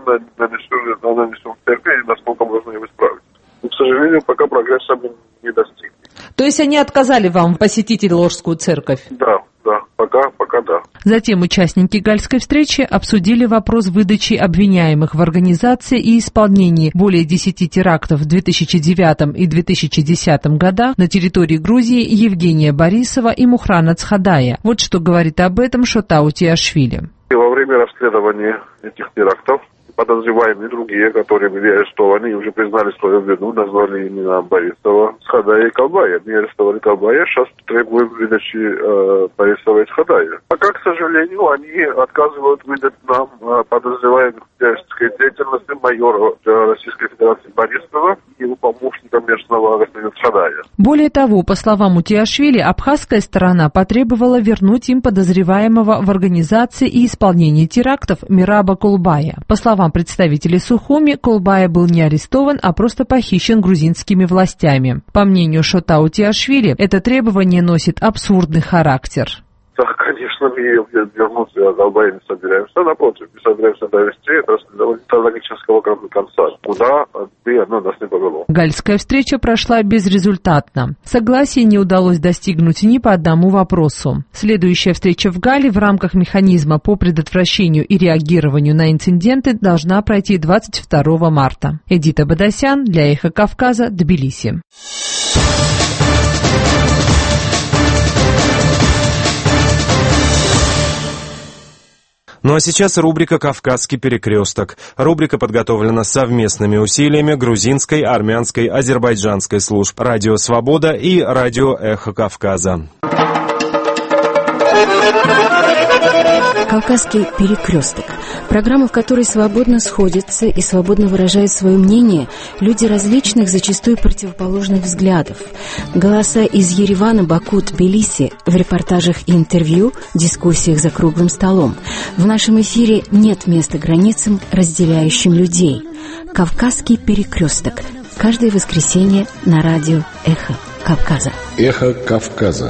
нанесем церкви и насколько можно его исправить. Но, к сожалению, пока прогресса мы не достигли. есть они отказали вам посетить Ложскую церковь? Да, пока да. Затем участники Гальской встречи обсудили вопрос выдачи обвиняемых в организации и исполнении более 10 терактов в 2009 и 2010 годах на территории Грузии Евгения Борисова и Мухрана Цхадая. Вот что говорит об этом Шотау Тиашвили. Во время расследования этих терактов подозреваемые другие, которые были арестованы и уже признали свою вину, назвали имена Борисова, Цхадая и Калбая. Мы арестовали Калбая, сейчас требуем выдачи Борисова и Цхадая. Пока, к сожалению, они отказывают выдать нам подозреваемых в террористической деятельности майора Российской Федерации Борисова и его помощника местного господина Цхадая. Более того, по словам Утиашвили, абхазская сторона потребовала вернуть им подозреваемого в организации и исполнении терактов Мираба Кулбая. По словам представителей Сухуми, Кулбая был не арестован, а просто похищен грузинскими властями. По мнению Шотау Тиашвили, это требование носит абсурдный характер. Да, конечно, мы вернуться от Албании не собираемся. Напротив, мы собираемся довести это расследование до логического конца. Куда бы оно нас не повело. Гальская встреча прошла безрезультатно. Согласия не удалось достигнуть ни по одному вопросу. Следующая встреча в Гале в рамках механизма по предотвращению и реагированию на инциденты должна пройти 22 марта. Эдита Бадасян для Эхо Кавказа, Тбилиси. Ну а сейчас рубрика «Кавказский перекресток». Рубрика подготовлена совместными усилиями грузинской, армянской, азербайджанской служб «Радио Свобода» и «Радио Эхо Кавказа». «Кавказский перекресток». Программа, в которой свободно сходятся и свободно выражают свое мнение люди различных, зачастую противоположных взглядов. Голоса из Еревана, Баку, Тбилиси в репортажах и интервью, дискуссиях за круглым столом. В нашем эфире нет места границам, разделяющим людей. «Кавказский перекресток». Каждое воскресенье на радио «Эхо Кавказа». «Эхо Кавказа».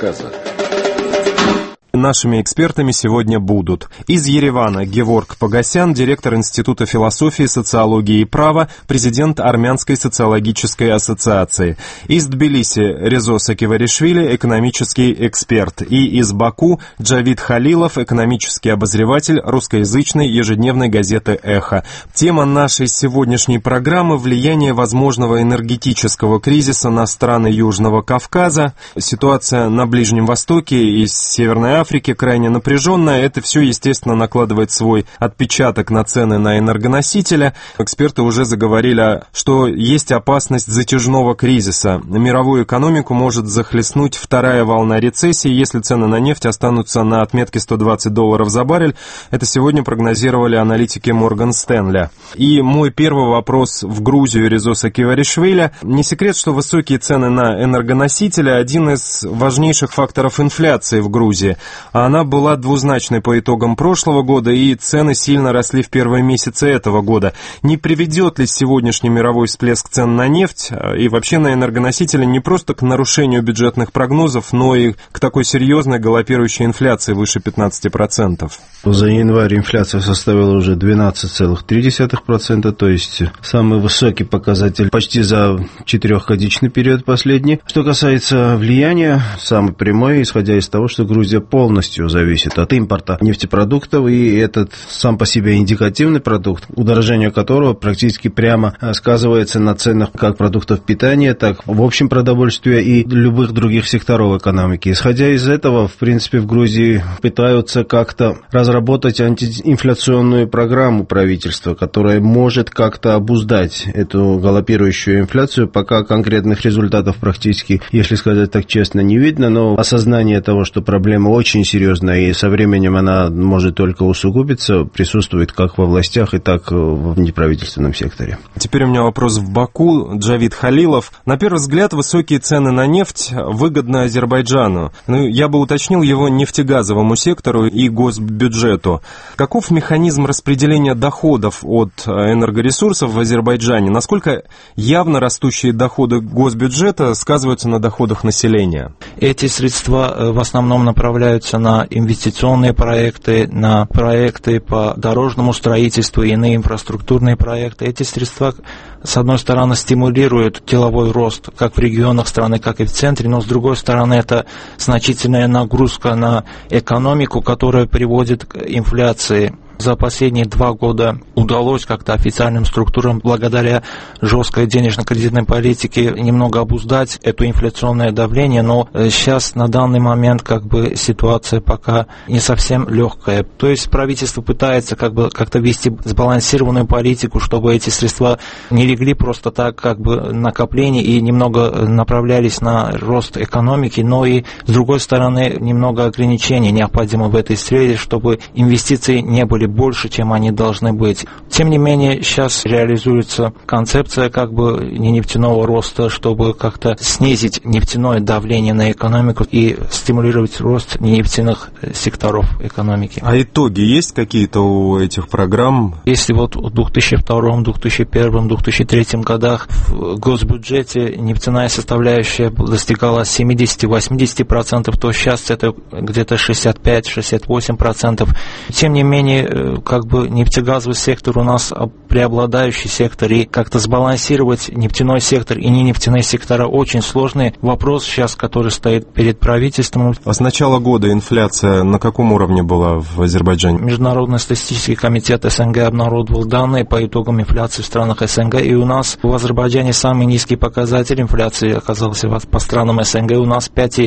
Нашими экспертами сегодня будут из Еревана Геворг Погосян, директор Института философии, социологии и права, президент Армянской социологической ассоциации. Из Тбилиси Резо Сакиваришвили, экономический эксперт. И из Баку Джавид Халилов, экономический обозреватель русскоязычной ежедневной газеты «Эхо». Тема нашей сегодняшней программы – влияние возможного энергетического кризиса на страны Южного Кавказа, ситуация на Ближнем Востоке и Северной Африке крайне напряженная. Это все, естественно, накладывает свой отпечаток на цены на энергоносители. Эксперты уже заговорили, что есть опасность затяжного кризиса. Мировую экономику может захлестнуть вторая волна рецессии, если цены на нефть останутся на отметке $120 за баррель. Это сегодня прогнозировали аналитики Морган Стэнли. И мой первый вопрос в Грузию Резо Сакиваришвили. Не секрет, что высокие цены на энергоносители – один из важнейших факторов инфляции в Грузии. Она была двузначной по итогам прошлого года, и цены сильно росли в первые месяцы этого года. Не приведет ли сегодняшний мировой всплеск цен на нефть и вообще на энергоносители не просто к нарушению бюджетных прогнозов, но и к такой серьезной галопирующей инфляции выше 15%? За январь инфляция составила уже 12,3%, то есть самый высокий показатель почти за 4-годичный период последний. Что касается влияния, самый прямой, исходя из того, что Грузия полностью зависит от импорта нефтепродуктов, и этот сам по себе индикативный продукт, удорожание которого практически прямо сказывается на ценах как продуктов питания, так в общем продовольствия и любых других секторов экономики. Исходя из этого, в принципе, в Грузии пытаются как-то разработать антиинфляционную программу правительства, которая может как-то обуздать эту галопирующую инфляцию. Пока конкретных результатов практически, если сказать так честно, не видно, но осознание того, что проблема очень серьезная и со временем она может только усугубиться, присутствует как во властях и так в неправительственном секторе. Теперь у меня вопрос в Баку. Джавид Халилов. На первый взгляд, высокие цены на нефть выгодны Азербайджану. Я бы уточнил его нефтегазовому сектору и госбюджету. Каков механизм распределения доходов от энергоресурсов в Азербайджане? Насколько явно растущие доходы госбюджета сказываются на доходах населения? Эти средства в основном направляются направляются на инвестиционные проекты, на проекты по дорожному строительству и иные инфраструктурные проекты. Эти средства, с одной стороны, стимулируют деловой рост как в регионах страны, как и в центре, но с другой стороны, это значительная нагрузка на экономику, которая приводит к инфляции. За последние 2 года удалось как-то официальным структурам, благодаря жесткой денежно-кредитной политике, немного обуздать это инфляционное давление, но сейчас на данный момент ситуация пока не совсем легкая. То есть правительство пытается как-то вести сбалансированную политику, чтобы эти средства не легли просто так накопление и немного направлялись на рост экономики, но и с другой стороны немного ограничений необходимо в этой сфере, чтобы инвестиции не были больше, чем они должны быть. Тем не менее, сейчас реализуется концепция не нефтяного роста, чтобы как-то снизить нефтяное давление на экономику и стимулировать рост нефтяных секторов экономики. А итоги есть какие-то у этих программ? Если в 2002, 2001, 2003 годах в госбюджете нефтяная составляющая достигала 70-80%, то сейчас это где-то 65-68%. Тем не менее, нефтегазовый сектор у нас преобладающий сектор, и как-то сбалансировать нефтяной сектор и не нефтяные сектора очень сложный вопрос сейчас, который стоит перед правительством. А с начала года инфляция на каком уровне была в Азербайджане? Международный статистический комитет СНГ обнародовал данные по итогам инфляции в странах СНГ, и у нас в Азербайджане самый низкий показатель инфляции оказался по странам СНГ. У нас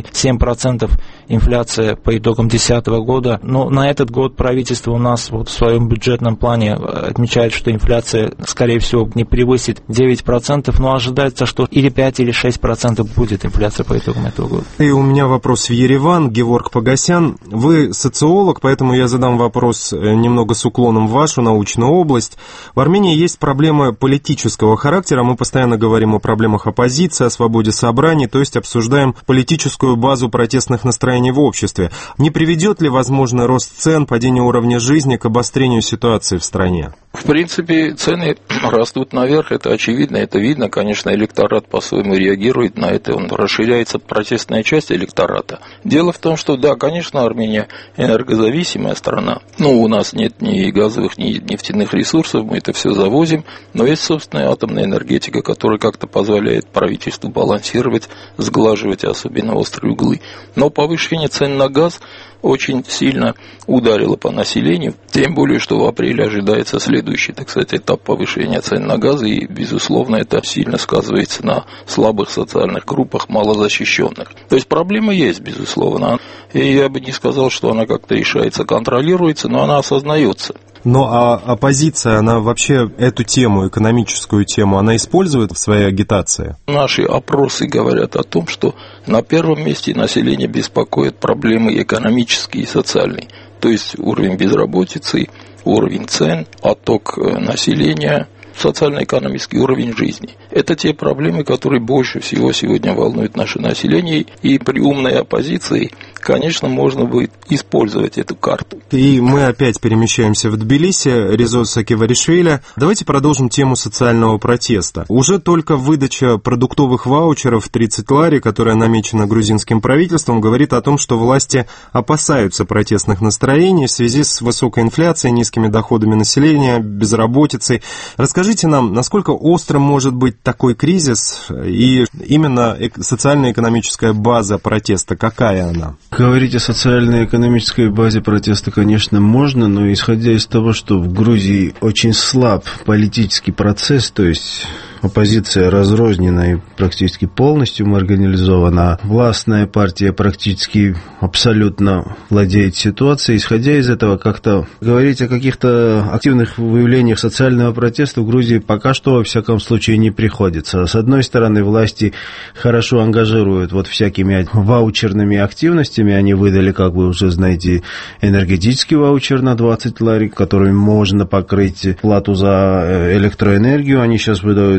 5,7% инфляция по итогам 2010 года. Но на этот год правительство у нас в своем бюджетном плане отмечает, что инфляция, скорее всего, не превысит 9%, но ожидается, что или 5, или 6% будет инфляция по итогам этого года. И у меня вопрос в Ереван. Геворг Погосян, вы социолог, поэтому я задам вопрос немного с уклоном в вашу научную область. В Армении есть проблемы политического характера, мы постоянно говорим о проблемах оппозиции, о свободе собраний, то есть обсуждаем политическую базу протестных настроений в обществе. Не приведет ли, возможно, рост цен, падение уровня жизни к обострению ситуации в стране? В принципе, цены растут наверх, это очевидно, это видно. Конечно, электорат по-своему реагирует на это, он расширяется, протестная часть электората. Дело в том, что, да, конечно, Армения энергозависимая страна. У нас нет ни газовых, ни нефтяных ресурсов, мы это все завозим, но есть собственная атомная энергетика, которая как-то позволяет правительству балансировать, сглаживать особенно острые углы. Но повышение цен на газ очень сильно ударило по населению, тем более, что в апреле ожидается следующий, этап повышения цен на газ, и, безусловно, это сильно сказывается на слабых социальных группах, малозащищенных. То есть проблема есть, безусловно, и я бы не сказал, что она как-то решается, контролируется, но она осознается. А оппозиция, она вообще эту тему, экономическую тему, она использует в своей агитации? Наши опросы говорят о том, что на первом месте население беспокоит проблемы экономические и социальные. То есть уровень безработицы, уровень цен, отток населения, социально-экономический уровень жизни. Это те проблемы, которые больше всего сегодня волнуют наше население, и при умной оппозиции, конечно, можно будет использовать эту карту. И мы опять перемещаемся в Тбилиси, Резо Сакиваришвили. Давайте продолжим тему социального протеста. Уже только выдача продуктовых ваучеров 30 лари, которая намечена грузинским правительством, говорит о том, что власти опасаются протестных настроений в связи с высокой инфляцией, низкими доходами населения, безработицей. Расскажите нам, насколько острым может быть такой кризис, и именно социально-экономическая база протеста, какая она? Говорить о социально-экономической базе протеста, конечно, можно, но исходя из того, что в Грузии очень слаб политический процесс, то есть оппозиция разрознена и практически полностью маргинализована, властная партия практически абсолютно владеет ситуацией. Исходя из этого, как-то говорить о каких-то активных выявлениях социального протеста в Грузии пока что, во всяком случае, не приходится. С одной стороны, власти хорошо ангажируют всякими ваучерными активностями. Они выдали, как вы уже знаете, энергетический ваучер на 20 лари, которым можно покрыть плату за электроэнергию. Они сейчас выдают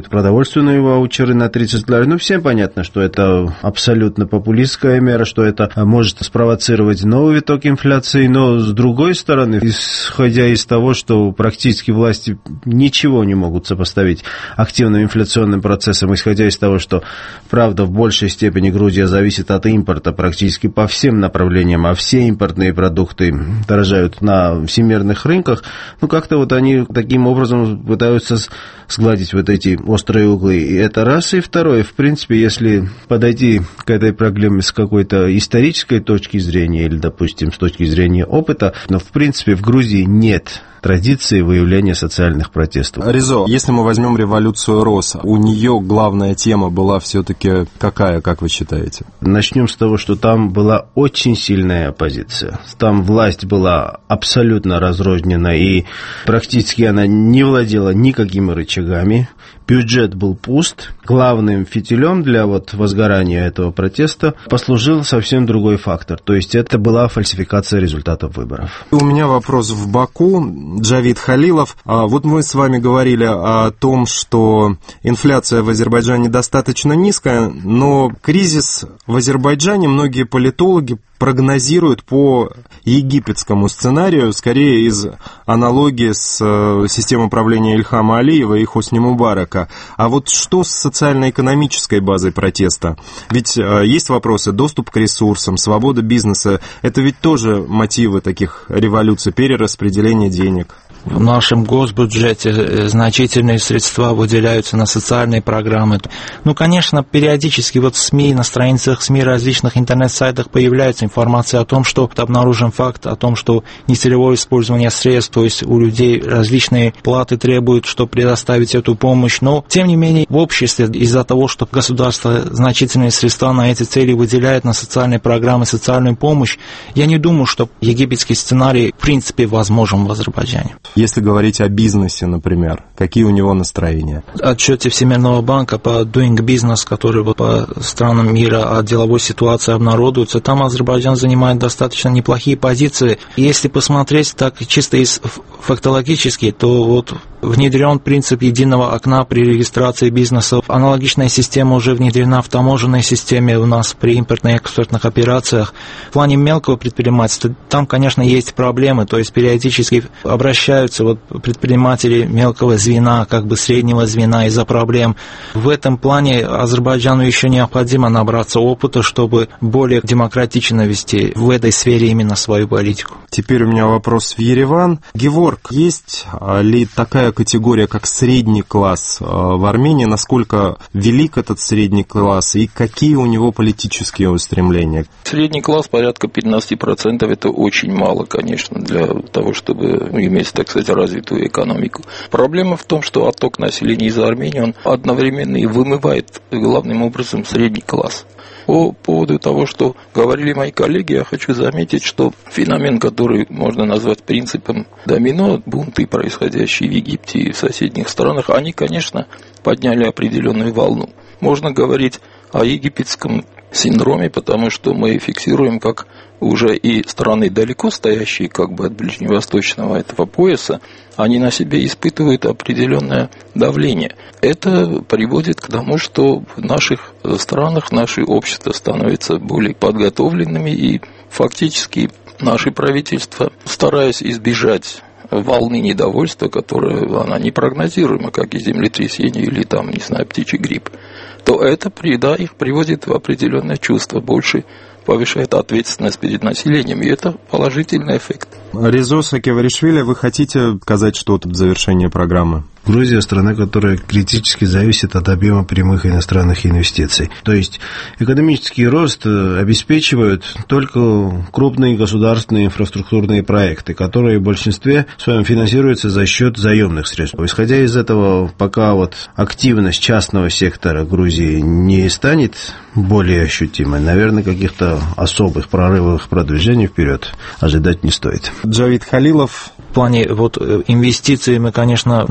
делают продовольственные ваучеры на $30. Ну, всем понятно, что это абсолютно популистская мера, что это может спровоцировать новый виток инфляции, но с другой стороны, исходя из того, что практически власти ничего не могут сопоставить активным инфляционным процессом, исходя из того, что, правда, в большей степени Грузия зависит от импорта практически по всем направлениям, а все импортные продукты дорожают на всемирных рынках, ну, как-то вот они таким образом пытаются сгладить вот эти острые углы. И это раз. И второе, в принципе, если подойти к этой проблеме с какой-то исторической точки зрения или, допустим, с точки зрения опыта, но, в принципе, в Грузии нет традиции выявления социальных протестов. Резо, если мы возьмем революцию Роса, у нее главная тема была все-таки какая, как вы считаете? Начнем с того, что там была очень сильная оппозиция. Там власть была абсолютно разрознена, и практически она не владела никакими рычагами. Бюджет был пуст. Главным фитилем для возгорания этого протеста послужил совсем другой фактор. То есть это была фальсификация результатов выборов. У меня вопрос в Баку. Джавид Халилов. Вот мы с вами говорили о том, что инфляция в Азербайджане достаточно низкая, но кризис в Азербайджане многие политологи прогнозируют по египетскому сценарию, скорее из аналогии с системой управления Ильхама Алиева и Хосни Мубарака. А вот что с социально-экономической базой протеста? Ведь есть вопросы: доступ к ресурсам, свобода бизнеса. Это ведь тоже мотивы таких революций, перераспределение денег. В нашем госбюджете значительные средства выделяются на социальные программы. Ну, конечно, периодически в СМИ, на страницах СМИ, различных интернет-сайтах появляется информация о том, что обнаружен факт о том, что нецелевое использование средств, то есть у людей различные платы требуют, чтобы предоставить эту помощь. Но, тем не менее, в обществе из-за того, что государство значительные средства на эти цели выделяет, на социальные программы, социальную помощь, я не думаю, что египетский сценарий в принципе возможен в Азербайджане. Если говорить о бизнесе, например, какие у него настроения? В отчете Всемирного банка по Doing Business, который по странам мира о деловой ситуации обнародуется, там Азербайджан занимает достаточно неплохие позиции. Если посмотреть так чисто фактологически, то внедрен принцип единого окна при регистрации бизнеса. Аналогичная система уже внедрена в таможенной системе у нас при импортно-экспортных операциях. В плане мелкого предпринимательства там, конечно, есть проблемы, то есть периодически обращаются предприниматели мелкого звена, среднего звена из-за проблем. В этом плане Азербайджану еще необходимо набраться опыта, чтобы более демократично вести в этой сфере именно свою политику. Теперь у меня вопрос в Ереван. Геворг, есть ли такая категория, как средний класс в Армении? Насколько велик этот средний класс и какие у него политические устремления? Средний класс порядка 15%. Это очень мало, конечно, для того, чтобы иметь, так сказать, развитую экономику. Проблема в том, что отток населения из Армении, он одновременно и вымывает главным образом средний класс. По поводу того, что говорили мои коллеги, я хочу заметить, что феномен, который можно назвать принципом домино, бунты, происходящие в Египте и в соседних странах, они, конечно, подняли определенную волну. Можно говорить о египетском синдроме, потому что мы фиксируем, как уже и страны, далеко стоящие от ближневосточного этого пояса, они на себе испытывают определенное давление. Это приводит к тому, что в наших странах наши общества становятся более подготовленными, и фактически наши правительства, стараясь избежать волны недовольства, которая она непрогнозируема, как и землетрясение или птичий грипп, то это их приводит в определенное чувство, больше повышает ответственность перед населением, и это положительный эффект. Резо Сакеваришвили, вы хотите сказать что-то в завершении программы? Грузия – страна, которая критически зависит от объема прямых иностранных инвестиций. То есть экономический рост обеспечивают только крупные государственные инфраструктурные проекты, которые в большинстве своем финансируются за счет заемных средств. Исходя из этого, пока активность частного сектора Грузии не станет более ощутимой, наверное, каких-то особых прорывов продвижений вперед ожидать не стоит. Джавид Халилов. В плане инвестиций мы, конечно, намного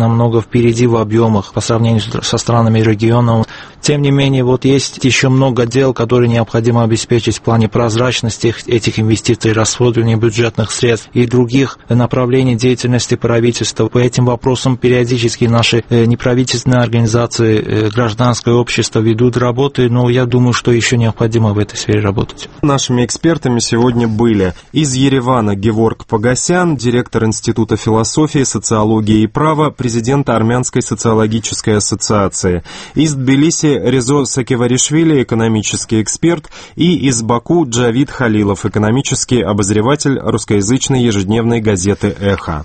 впереди в объемах по сравнению со странами региона. Тем не менее, вот есть еще много дел, которые необходимо обеспечить в плане прозрачности этих инвестиций, расходования бюджетных средств и других направлений деятельности правительства. По этим вопросам периодически наши неправительственные организации, гражданское общество ведут работы, но я думаю, что еще необходимо в этой сфере работать. Нашими экспертами сегодня были из Еревана Геворг Погосян, директор Института философии, социологии и права, президент Армянской социологической ассоциации, из Тбилиси Резо Сакеваришвили, экономический эксперт, и из Баку Джавид Халилов, экономический обозреватель русскоязычной ежедневной газеты «Эхо».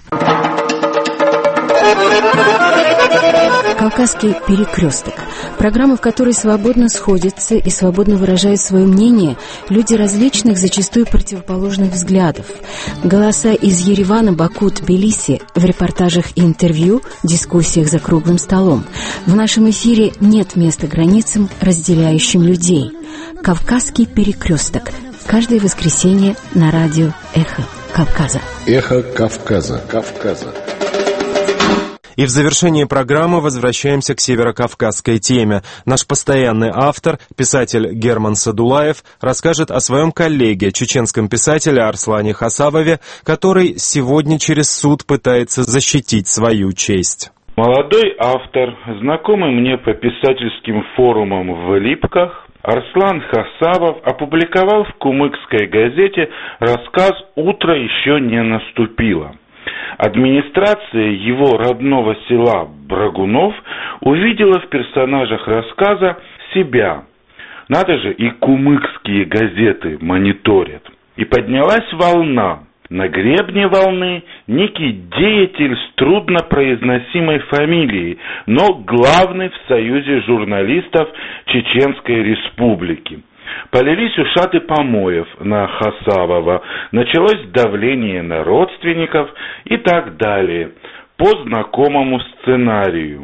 «Кавказский перекресток». Программа, в которой свободно сходятся и свободно выражают свое мнение люди различных, зачастую противоположных взглядов. Голоса из Еревана, Баку, Тбилиси в репортажах и интервью, дискуссиях за круглым столом. В нашем эфире нет места границам, разделяющим людей. «Кавказский перекресток». Каждое воскресенье на радио «Эхо Кавказа». «Эхо Кавказа». Кавказа. И в завершении программы возвращаемся к северокавказской теме. Наш постоянный автор, писатель Герман Садулаев, расскажет о своем коллеге, чеченском писателе Арслане Хасавове, который сегодня через суд пытается защитить свою честь. Молодой автор, знакомый мне по писательским форумам в Липках, Арслан Хасавов опубликовал в кумыкской газете рассказ «Утро еще не наступило». Администрация его родного села Брагунов увидела в персонажах рассказа себя. Надо же, и кумыкские газеты мониторят. И поднялась волна. На гребне волны некий деятель с труднопроизносимой фамилией, но главный в Союзе журналистов Чеченской Республики. Полились ушаты помоев на Хасавова, началось давление на родственников и так далее, по знакомому сценарию.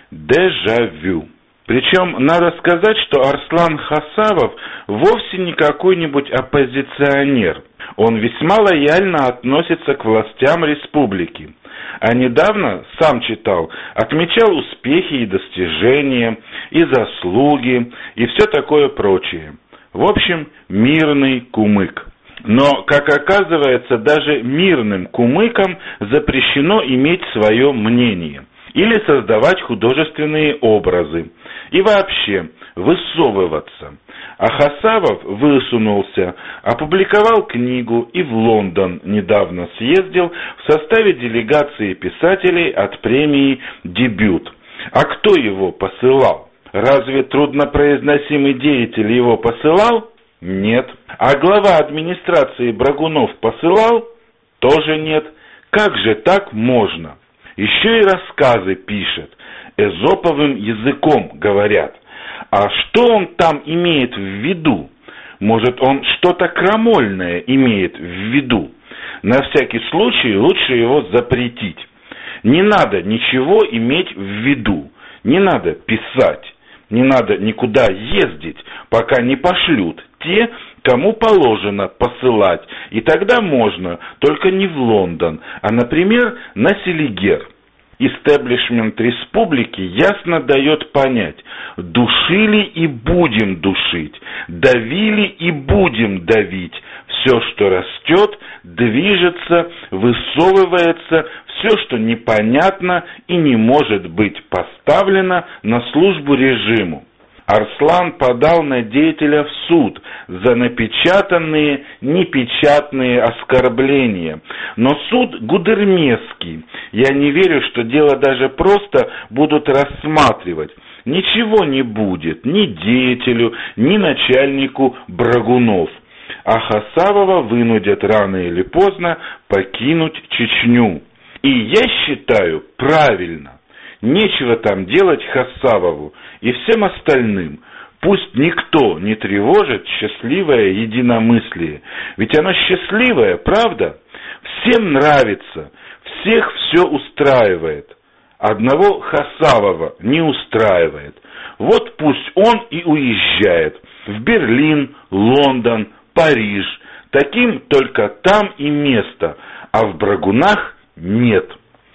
Дежавю. Причем надо сказать, что Арслан Хасавов вовсе не какой-нибудь оппозиционер. Он весьма лояльно относится к властям республики. А недавно, сам читал, отмечал успехи и достижения, и заслуги, и все такое прочее. В общем, мирный кумык. Но, как оказывается, даже мирным кумыкам запрещено иметь свое мнение или создавать художественные образы и вообще высовываться. А Хасавов высунулся, опубликовал книгу и в Лондон недавно съездил в составе делегации писателей от премии «Дебют». А кто его посылал? Разве труднопроизносимый деятель его посылал? Нет. А глава администрации Брагунов посылал? Тоже нет. Как же так можно? Еще и рассказы пишет. Эзоповым языком говорят. А что он там имеет в виду? Может, он что-то крамольное имеет в виду? На всякий случай лучше его запретить. Не надо ничего иметь в виду. Не надо писать. Не надо никуда ездить, пока не пошлют те, кому положено посылать. И тогда можно, только не в Лондон, а, например, на Селигер. Истеблишмент республики ясно дает понять: душили и будем душить, давили и будем давить. Все, что растет, движется, высовывается, все, что непонятно и не может быть поставлено на службу режиму. Арслан подал на деятеля в суд за напечатанные, непечатные оскорбления. Но суд гудермесский. Я не верю, что дело даже просто будут рассматривать. Ничего не будет ни деятелю, ни начальнику Брагунов. А Хасавова вынудят рано или поздно покинуть Чечню. И я считаю, правильно. Нечего там делать Хасавову и всем остальным. Пусть никто не тревожит счастливое единомыслие. Ведь оно счастливое, правда? Всем нравится, всех все устраивает. Одного Хасавова не устраивает. Вот пусть он и уезжает в Берлин, Лондон, Париж. Таким только там и место, а в Брагунах нет.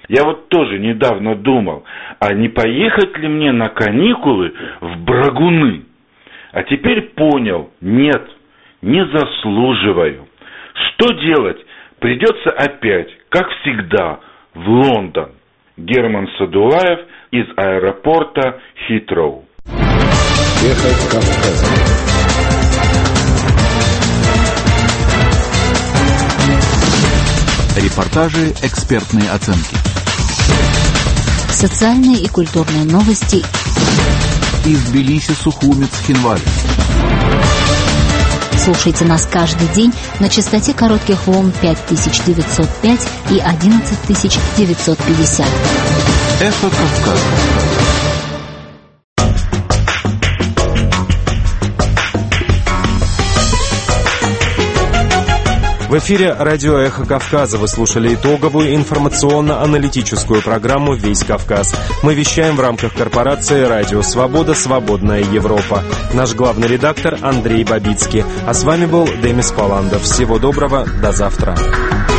Я вот тоже недавно думал, а не поехать ли мне на каникулы в Брагуны? А теперь понял, нет, не заслуживаю. Что делать? Придется опять, как всегда, в Лондон. Герман Садулаев из аэропорта Хитроу. Эхо Кавказа. Репортажи, экспертные оценки. Социальные и культурные новости. Из Тбилиси, Сухумец, Хинвали. Слушайте нас каждый день на частоте коротких волн 5905 и 11950. Эхо Кавказа. В эфире радио «Эхо Кавказа». Вы слушали итоговую информационно-аналитическую программу «Весь Кавказ». Мы вещаем в рамках корпорации «Радио Свобода. Свободная Европа». Наш главный редактор Андрей Бабицкий. А с вами был Демис Паландов. Всего доброго. До завтра.